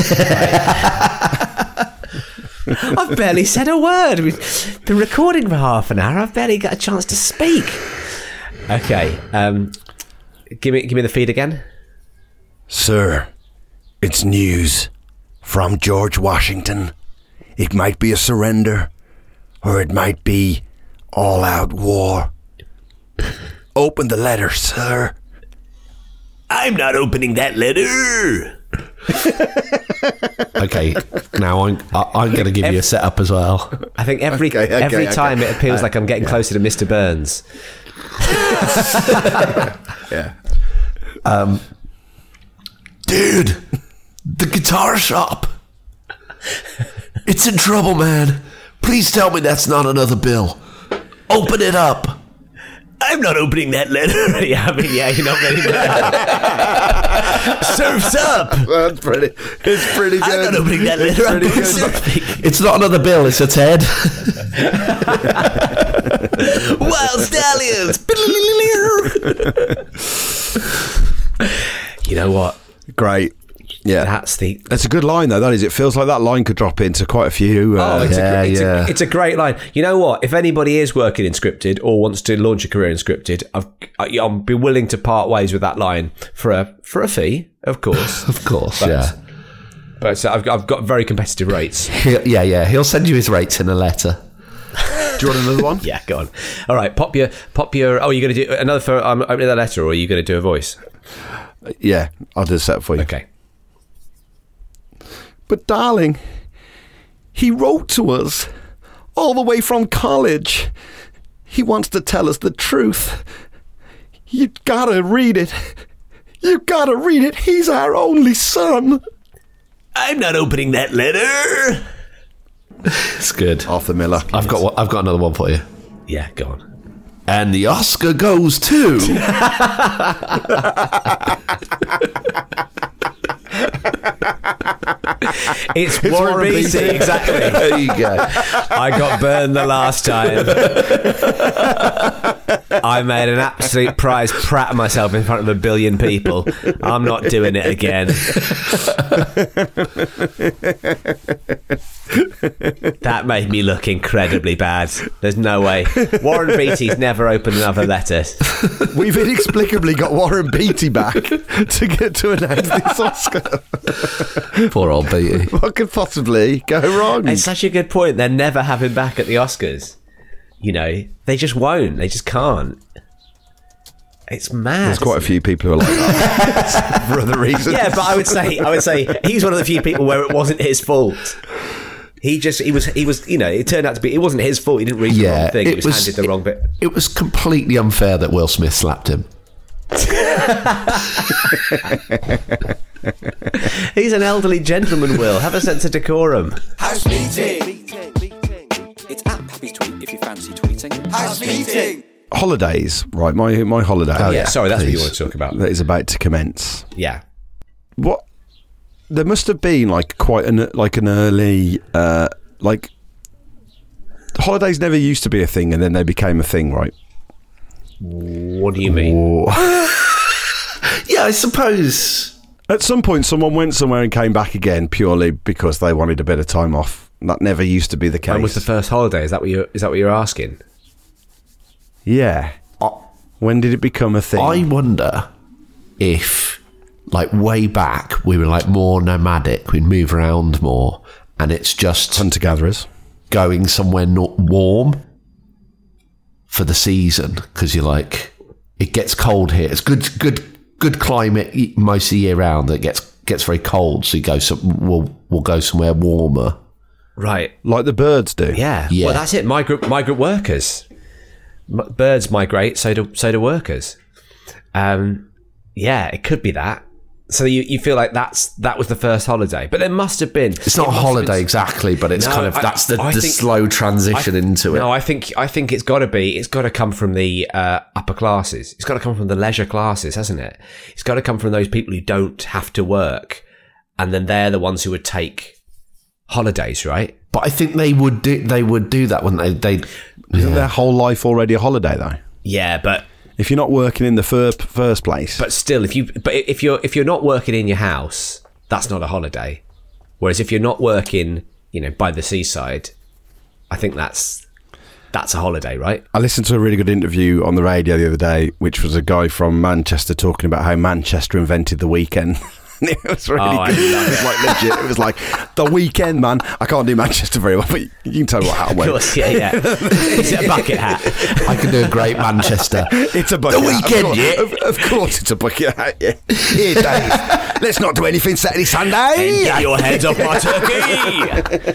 I've barely said a word. We've been recording for half an hour. I've barely got a chance to speak. Okay, um, give me give me the feed again. Sir, it's news from George Washington. It might be a surrender, or it might be all-out war. Open the letter, sir. I'm not opening that letter. Okay, now I'm I, I'm going to give you a setup as well. I think every Okay, okay, every okay. time it feels like I'm getting closer to Mister Burns. Yeah. Um, dude, the guitar shop. It's in trouble, man. Please tell me that's not another bill. Open it up. I'm not opening that letter. yeah, I mean, yeah, you're not getting that. Surf's up. That's pretty. It's pretty good. I'm not opening that letter. It's I'm pretty doing good. something. It's not another bill, it's a Ted. Wild stallions. You know what? Great. Yeah, That's the. that's a good line though. That is. It feels like that line could drop into quite a few. Uh, Oh, it's, yeah, a, it's, yeah. a, it's a great line. You know what? If anybody is working in scripted or wants to launch a career in scripted, I've, I- I'll be willing to part ways with that line for a for a fee, of course. Of course, But- yeah. But uh, I've, got- I've got very competitive rates. He'll, yeah, yeah. He'll send you his rates in a letter. Do you want another one? Yeah, go on. All right, pop your pop your. Oh, you're going to do another for um, opening that letter, or are you going to do a voice? Yeah, I'll do a set for you. Okay. But darling, he wrote to us all the way from college. He wants to tell us the truth. You gotta read it. You gotta read it. He's our only son. I'm not opening that letter. It's good. Arthur Miller. I've got one, I've got another one for you. Yeah, go on. And the Oscar goes to. It's Warren Warren Beatty, Beatty. exactly. There you go. I got burned the last time. I made an absolute prize prat of myself in front of a billion people. I'm not doing it again. That made me look incredibly bad. There's no way. Warren Beatty's never opened another letter. We've inexplicably got Warren Beatty back to get to announce this Oscar. Poor old Beatty. What could possibly go wrong? It's such a good point. They're never having back at the Oscars. You know, they just won't. They just can't. It's mad. There's quite a few people who are like that for other reasons. Yeah, but I would say, I would say he's one of the few people where it wasn't his fault. He just, he was, he was, you know, it turned out to be, it wasn't his fault. He didn't read the Yeah, wrong thing. He it was, was- handed the it- wrong bit. It was completely unfair that Will Smith slapped him. He's an elderly gentleman, Will. Have a sense of decorum. House meeting. Meeting, meeting. It's at Pappy's Tweet if you fancy tweeting. House meeting. Holidays, right? My my holiday. Oh, Yeah, yeah, sorry, that's what you please. want to talk about. That is about to commence. Yeah. What? There must have been like quite an like an early uh, like holidays never used to be a thing, and then they became a thing, right? What do you mean? Or Yeah, I suppose. at some point, someone went somewhere and came back again purely because they wanted a bit of time off. That never used to be the case. When was the first holiday? Is that what you? Is that what you're asking? Yeah. When did it become a thing? I wonder if, like, way back, we were like more nomadic. We'd move around more, and it's just Hunter gatherers. going somewhere not warm for the season because you're like, it gets cold here. It's good, good, good climate y- most of the year round. It gets gets very cold, so you go some. We'll we'll go somewhere warmer. Right. Like the birds do. Yeah. Yeah. Well, that's it. Migrant migrant workers. M- birds migrate, so do so do workers. Um, yeah, it could be that. So you, you feel like that's that was the first holiday, but there must have been. It's not it a must have holiday been- exactly, but it's No, kind of I- that's the, I the think- slow transition I- into it. No, I think I think it's got to be. It's got to come from the uh, upper classes. It's got to come from the leisure classes, hasn't it? It's got to come from those people who don't have to work, and then they're the ones who would take holidays, right? But I think they would do they would do that, wouldn't they? They Isn't their whole life already a holiday though? Yeah, but If you're not working in the fir- first place. but still, if you but if you're if you're not working in your house, that's not a holiday. Whereas if you're not working, you know, by the seaside, I think that's that's a holiday, right? I listened to a really good interview on the radio the other day, which was a guy from Manchester talking about how Manchester invented the weekend. It was really Oh, I good. love It was like legit. It was like the weekend, man. I can't do Manchester very well, but you can tell me what hat I Of wear. course, yeah, yeah. Is it a bucket hat? I can do a great Manchester. It's a bucket The hat. weekend, of course, yeah. Of, of course, it's a bucket hat. Yeah. Here, Dave. Let's not do anything Saturday, Sunday. And get your heads off my turkey!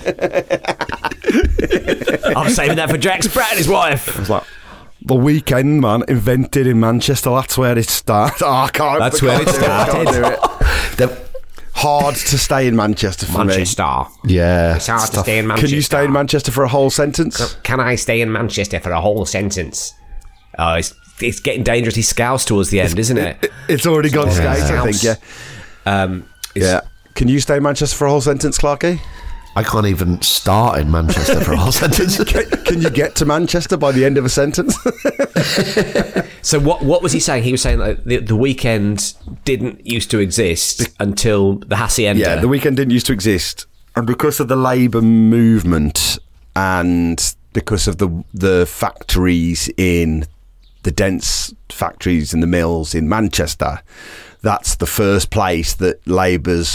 I'm saving that for Jack Spratt and his wife. It's like the weekend, man. Invented in Manchester. That's where it started. Oh, I can't. That's I where can't it do I can't started. do it. The- hard to stay in Manchester for Manchester. me. Yeah. It's hard it's to tough. stay in Manchester. Can you stay in Manchester for a whole sentence? Can I stay in Manchester for a whole sentence? Oh, it's it's getting dangerously scouse towards the end, isn't it? it it's already gone Oh, scouse, yeah. I think, yeah. Um, it's- Yeah. Can you stay in Manchester for a whole sentence, Clarky? I can't even start in Manchester for a whole sentence. Can, can you get to Manchester by the end of a sentence? So what what was he saying? He was saying that the, the weekend didn't used to exist until the Hacienda. Yeah, the weekend didn't used to exist, and because of the labour movement and because of the the factories in the dense factories and the mills in Manchester, that's the first place that Labour's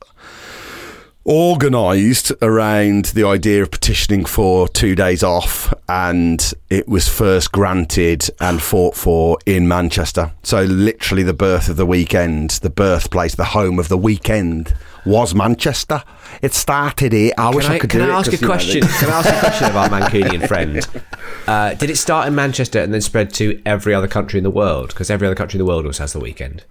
organised around the idea of petitioning for two days off, and it was first granted and fought for in Manchester. So literally the birth of the weekend, the birthplace, the home of the weekend was Manchester. It started here. I wish Can I, I, could can do I it. ask a 'cause, you know, question? they- Can I ask a question of our Mancunian friend? Uh, did it start in Manchester and then spread to every other country in the world? Because every other country in the world also has the weekend.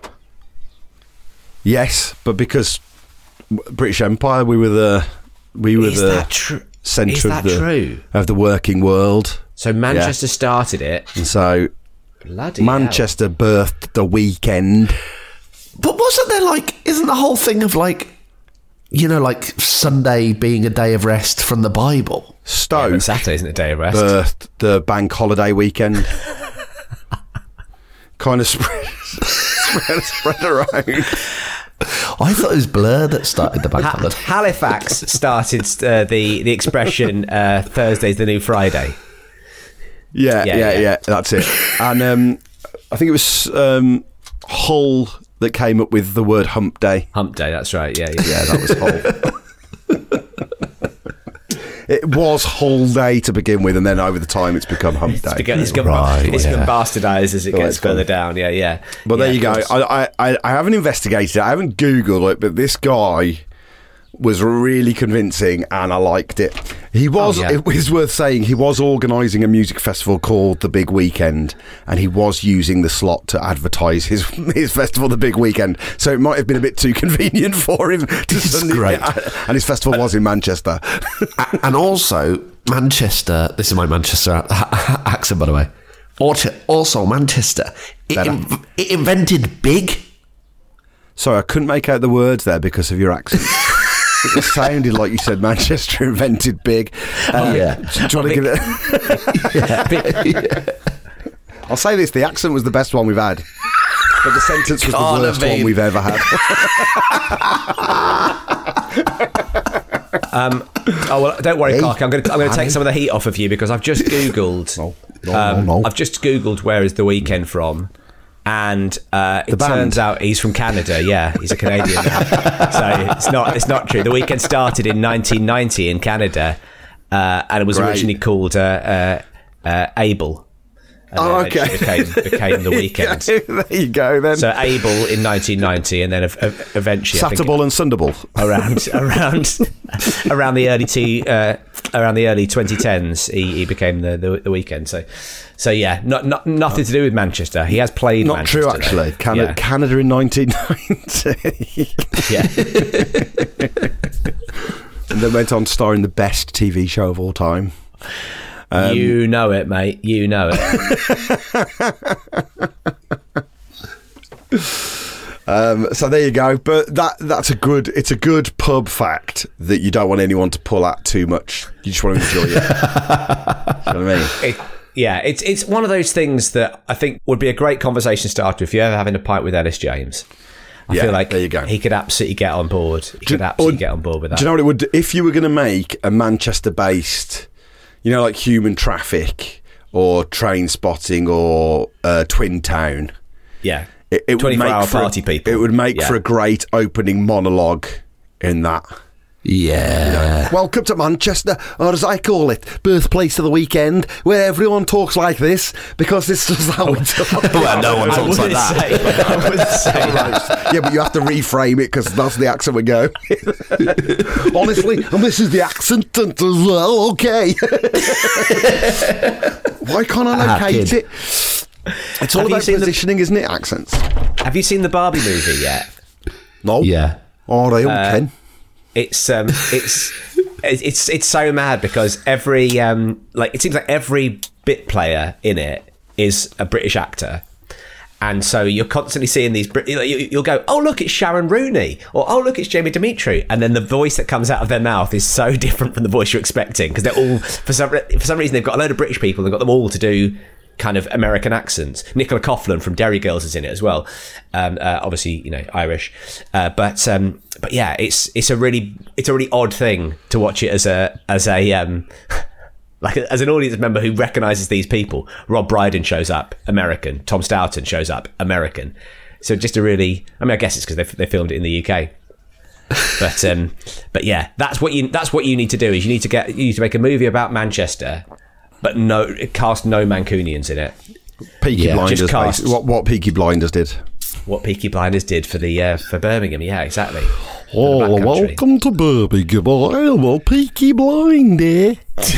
Yes, but because British Empire, we were the we were Is the that true? centre Is that of the true? of the working world. So Manchester started it. And so Bloody Manchester birthed the weekend. But wasn't there like, isn't the whole thing of like, you know, like Sunday being a day of rest from the Bible? hell. Stoke Yeah, but Saturday isn't a day of rest. birthed the bank holiday weekend. Kind of spread, spread, spread around. I thought it was Blur that started the bank Ha- holiday. Halifax started uh, the the expression uh, Thursday's the new Friday. Yeah, Yeah, yeah, yeah, yeah. that's it. And um, I think it was um, Hull that came up with the word hump day. Hump Day, that's right. Yeah, yeah. Yeah, that was Hull. It was Hull Day to begin with, and then over the time it's become Hump Day. It's become, it's become, Right, it's become yeah. bastardised as it Oh, gets it's further gone. down. Yeah, yeah. But there Yeah, you of go. course. I, I, I haven't investigated it. I haven't Googled it, but this guy was really convincing, and I liked it. He was. Oh, yeah. It is worth saying he was organising a music festival called The Big Weekend, and he was using the slot to advertise his his festival, The Big Weekend. So it might have been a bit too convenient for him. To It's suddenly- great. And his festival was in Manchester. A- and also, Manchester, this is my Manchester a- accent, by the way. Alto- Also, Manchester, it, Better. in- it invented big. Sorry, I couldn't make out the words there because of your accent. It sounded like you said Manchester invented big. Uh, Yeah. Do you want to give it? I'll say this: the accent was the best one we've had, but the sentence was Can't the worst have been. one we've ever had. Um, oh well, don't worry, Hey, Clark. I'm going to I'm going to take honey. some of the heat off of you because I've just googled. No, no, um, no, no. I've just googled where is the weekend from, and uh, it band? turns out he's from Canada. Yeah, he's a Canadian. now. So it's not it's not true. The weekend started in nineteen ninety in Canada, uh, and it was Great. originally called uh, uh, uh, Able. And Oh, then it okay. became became the weekend. There you go. Then So Able in nineteen ninety, and then ev- ev- eventually I think- Satterball and Sunderball. around around around the early two, uh, around the early twenty tens he, he became the, the the weekend. So so yeah, not not nothing to do with Manchester. He has played Not Manchester, true, though. actually. Canada, Yeah. Canada in nineteen ninety. Yeah. And then went on to star in the best T V show of all time. Um, you know it, mate. You know it. Um, so there you go. But that that's a good. It's a good pub fact that you don't want anyone to pull at too much. You just want to enjoy it. You know what I mean? It, yeah, it's it's one of those things that I think would be a great conversation starter if you're ever having a pint with Ellis James. I Yeah, feel like there you go. he could absolutely get on board. He could Do- absolutely or- get on board with that. Do you know what it would do? If you were going to make a Manchester-based, you know, like Human Traffic or Train Spotting or uh, Twin Town, yeah. it, it would twenty-four make hour for a- party people. It would make Yeah. for a great opening monologue in that. Yeah. Welcome to Manchester, or as I call it, birthplace of the weekend, where everyone talks like this because this is how we talk. Well, no one I talks like wouldn't that. say, I wouldn't say that. Yeah, but you have to reframe it because that's the accent we go. Honestly, and this is the accent as well. Okay. Why can't I Ah, locate kid. it? It's all Have you about seen the- positioning, isn't it? Accents. Have you seen the Barbie movie yet? No. Yeah. Oh, they all Uh, can. It's um, it's it's it's so mad because every um, like it seems like every bit player in it is a British actor. And so you're constantly seeing these. Brit- You'll go, oh look, it's Sharon Rooney, or oh look, it's Jamie Dimitri, and then the voice that comes out of their mouth is so different from the voice you're expecting because they're all for some for some reason they've got a load of British people. They've got them all to do kind of American accents. Nicola Coughlan from Derry Girls is in it as well. Um, uh, obviously, you know, Irish, uh, but um, but yeah, it's it's a really it's a really odd thing to watch it as a as a. Um, Like, as an audience member who recognises these people, Rob Brydon shows up, American. Tom Stourton shows up, American. So just a really, I mean, I guess it's because they, they filmed it in the U K. But um, but yeah, that's what you that's what you need to do is you need to get you need to make a movie about Manchester, but no cast no Mancunians in it. Peaky Yeah, Blinders. just cast- What what Peaky Blinders did. What Peaky Blinders did for the uh, for Birmingham, yeah, exactly. Oh, welcome to Birmingham. I'm a Peaky Blinder.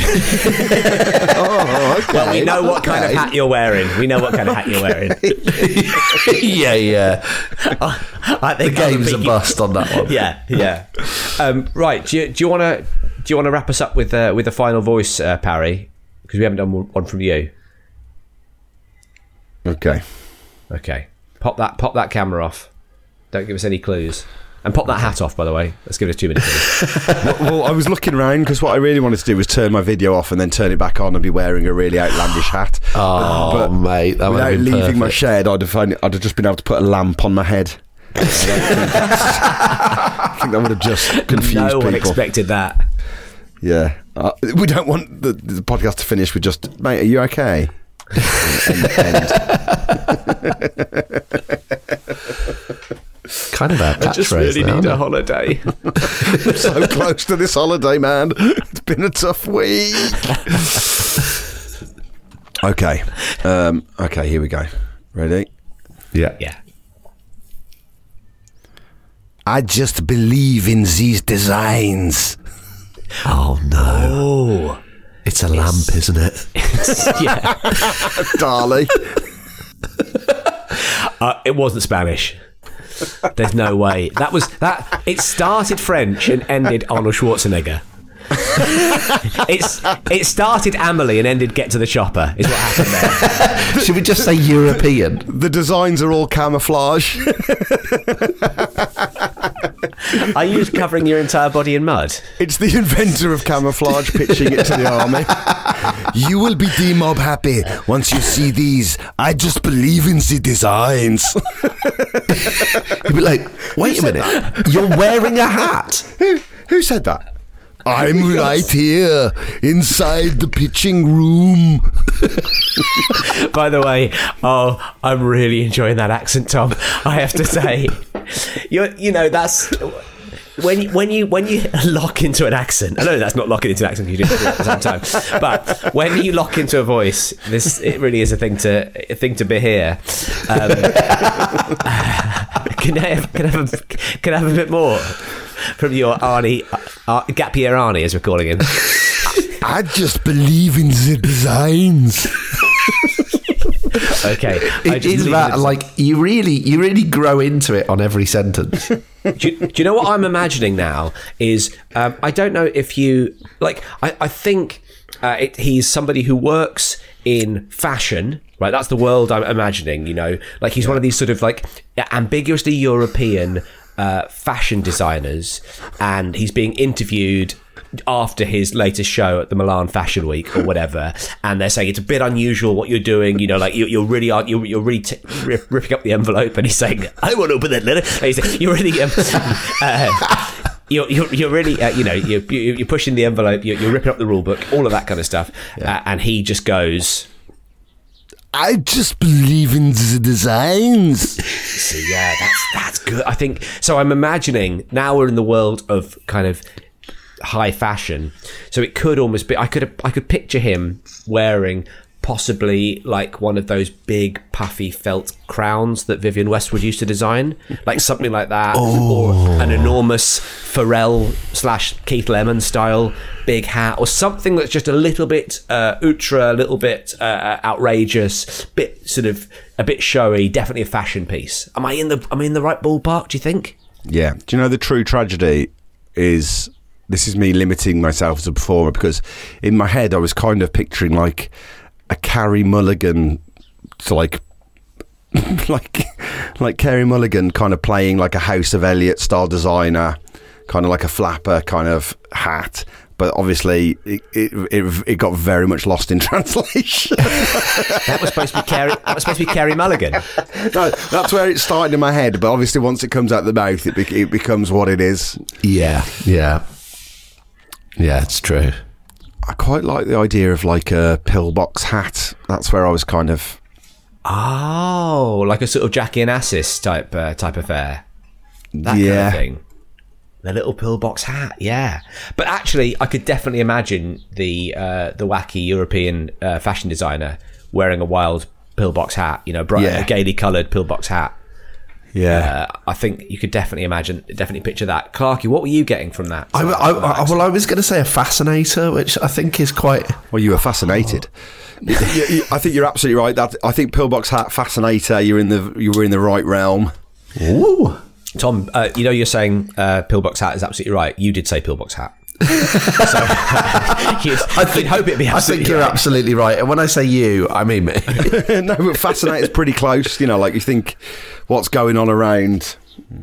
Oh, okay. Well, we know what kind of Okay. hat you're wearing. We know what kind of hat you're wearing. yeah, yeah. I think The game's I'm a bust on that one. Yeah, yeah. Um, right. Do you do you want to do you want to wrap us up with uh, with the final voice, uh, Parry? Because we haven't done one from you. Okay. Okay. Pop that pop that camera off. Don't give us any clues. And pop that hat off, by the way. Let's give us two minutes. well, well, I was looking around because what I really wanted to do was turn my video off and then turn it back on and be wearing a really outlandish hat. Oh, but mate, that would without have been leaving perfect. my shed, I'd have, found, I'd have just been able to put a lamp on my head. I, don't think I think that would have just confused no people. one expected that. Yeah, uh, we don't want the, the podcast to finish with just, mate, are you okay? end, end. Kind of our I just catchphrase really now, need isn't a it? holiday. I'm so close to this holiday, man. It's been a tough week. okay, um, okay, here we go. Ready? Yeah. Yeah. I just believe in these designs. Oh no! Oh, It's a lamp, isn't it? yeah. Darlie. Uh, it wasn't Spanish. There's no way. That was that. It started French and ended Arnold Schwarzenegger. it's it started Amelie and ended Get to the Chopper. Is what happened there. Should we just say European? The designs are all camouflage. Are you covering your entire body in mud? It's the inventor of camouflage pitching it to the army. You will be D-Mob happy once you see these. I just believe in the designs. You'd be like, wait a minute, you're wearing a hat. who, who said that? I'm right here, inside the pitching room. By the way, oh, I'm really enjoying that accent, Tom. I have to say, you you know that's when you, when you when you lock into an accent. I know that's not locking into an accent. You do it at the same time, but when you lock into a voice, this it really is a thing to a thing to be here. Um, can I have, can I have a, can I have a bit more from your Arnie, uh, Gap Year Arnie, as we're calling him? I just believe in the designs. Okay, I It just is leave that it- like you really, you really grow into it on every sentence. do, you, do you know what I'm imagining now is um, I don't know if you like I, I think uh, it, he's somebody who works in fashion, right? That's the world I'm imagining, you know, like he's one of these sort of like ambiguously European uh, fashion designers, and he's being interviewed after his latest show at the Milan Fashion Week or whatever, and they're saying it's a bit unusual what you're doing, you know, like you, you're really are you're, you're really t- rip, ripping up the envelope, and he's saying, I want to open that letter. And he's saying, you're really um, uh, you're, you're you're really uh, you know you're you're pushing the envelope, you're, you're ripping up the rule book, all of that kind of stuff, uh, and he just goes, I just believe in the designs. so yeah, that's that's good. I think so. I'm imagining now we're in the world of kind of high fashion, so it could almost be I could I could picture him wearing possibly like one of those big puffy felt crowns that Vivienne Westwood used to design, like something like that, Oh. or an enormous Pharrell slash Keith Lemon style big hat, or something that's just a little bit uh, ultra, a little bit uh, outrageous, bit sort of a bit showy, definitely a fashion piece. Am I in the am I in the right ballpark, do you think? Yeah. Do you know the true tragedy is, this is me limiting myself as a performer, because in my head I was kind of picturing like a Carey Mulligan, to like, like, like Carey Mulligan kind of playing like a House of Elliot style designer, kind of like a flapper kind of hat. But obviously, it, it it it got very much lost in translation. That was supposed to be Carey. That was supposed to be Carey Mulligan. No, that's where it started in my head. But obviously, once it comes out the mouth, it, be, it becomes what it is. Yeah, yeah, yeah. It's true. I quite like the idea of like a pillbox hat. That's where I was kind of. Oh, like a sort of Jackie and Assis type uh, type affair. That Yeah. kind of thing. The little pillbox hat, yeah. But actually, I could definitely imagine the uh, the wacky European uh, fashion designer wearing a wild pillbox hat, you know, bright, Yeah. a gaily coloured pillbox hat. Yeah. Uh, I think you could definitely imagine, definitely picture that. Clarky, what were you getting from that? I, I, I, well, I was going to say a fascinator, which I think is quite. Well, you were fascinated. You- you- I think you're absolutely right. That I think pillbox hat, fascinator. You're in the you were in the right realm. Ooh. Tom, uh, you know you're saying uh, pillbox hat is absolutely right. You did say pillbox hat. So you'd, I think, you'd hope it'd be I absolutely think you're right. absolutely right. And when I say you, I mean me. No, but fascinator's pretty close. You know, like you think what's going on around.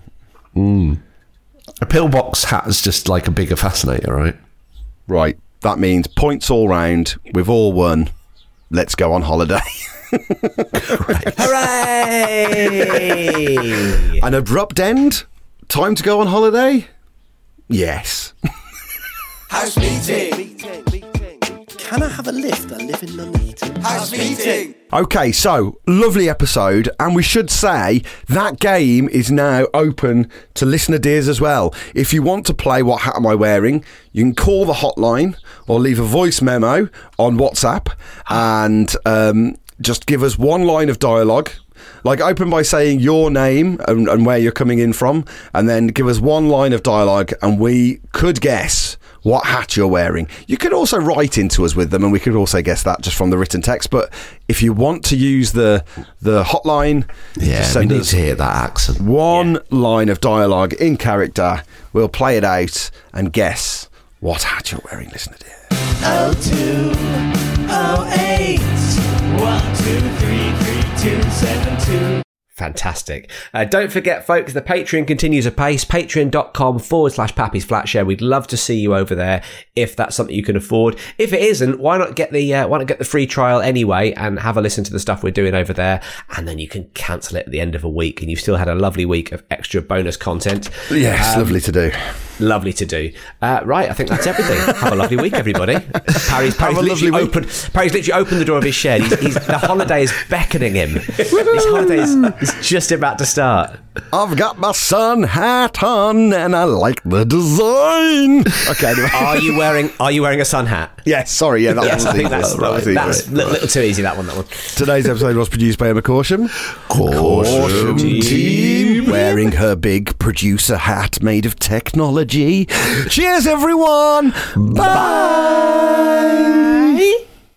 A pillbox hat is just like a bigger fascinator, right? Right. That means points all round. We've all won. Let's go on holiday. Hooray! An abrupt end? Time to go on holiday? Yes. House meeting. Can I have a lift? I live in Nuneaton. House meeting. Okay, so lovely episode, and we should say that game is now open to listener dears as well. If you want to play What Hat Am I Wearing, you can call the hotline or leave a voice memo on WhatsApp and um, just give us one line of dialogue. Like, open by saying your name and, and where you're coming in from, and then give us one line of dialogue, and we could guess what hat you're wearing. You could also write into us with them, and we could also guess that just from the written text. But if you want to use the the hotline, Yeah, just we send need us to hear that accent. one line of dialogue in character. We'll play it out and guess what hat you're wearing, listener dear. oh two oh eight one two three three two seven two. Fantastic. Uh, don't forget, folks, the Patreon continues apace. Patreon.com forward slash Pappy's Flat Share. We'd love to see you over there if that's something you can afford. If it isn't, why not get the uh, why not get the free trial anyway and have a listen to the stuff we're doing over there, and then you can cancel it at the end of a week, and you've still had a lovely week of extra bonus content. Yes, Um, lovely to do. Lovely to do. Uh, right, I think that's everything. Have a lovely week, everybody. Parry's, Parry's, a literally, lovely week. opened, Parry's literally opened the door of his shed. He's, he's, the holiday is beckoning him. His holiday is, is just about to start. I've got my sun hat on and I like the design. Okay, anyway. Are you wearing Are you wearing a sun hat? Yes, sorry, yeah, that Yes, was I think easy. that's, That was easy. that's a little, little too easy, that one, that one. Today's episode was produced by Emma Corsham. Corsham team. Wearing her big producer hat made of technology. Cheers, everyone. Bye.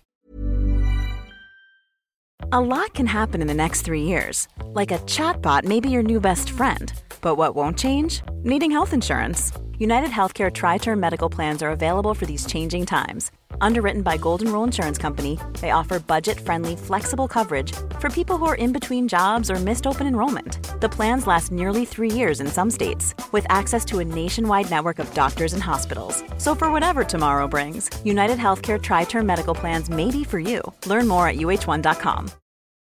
A lot can happen in the next three years. Like a chatbot may be your new best friend. But what won't change? Needing health insurance. United Healthcare Tri-Term Medical Plans are available for these changing times. Underwritten by Golden Rule Insurance Company, they offer budget-friendly, flexible coverage for people who are in between jobs or missed open enrollment. The plans last nearly three years in some states, with access to a nationwide network of doctors and hospitals. So for whatever tomorrow brings, United Healthcare Tri-Term Medical Plans may be for you. Learn more at U H one dot com.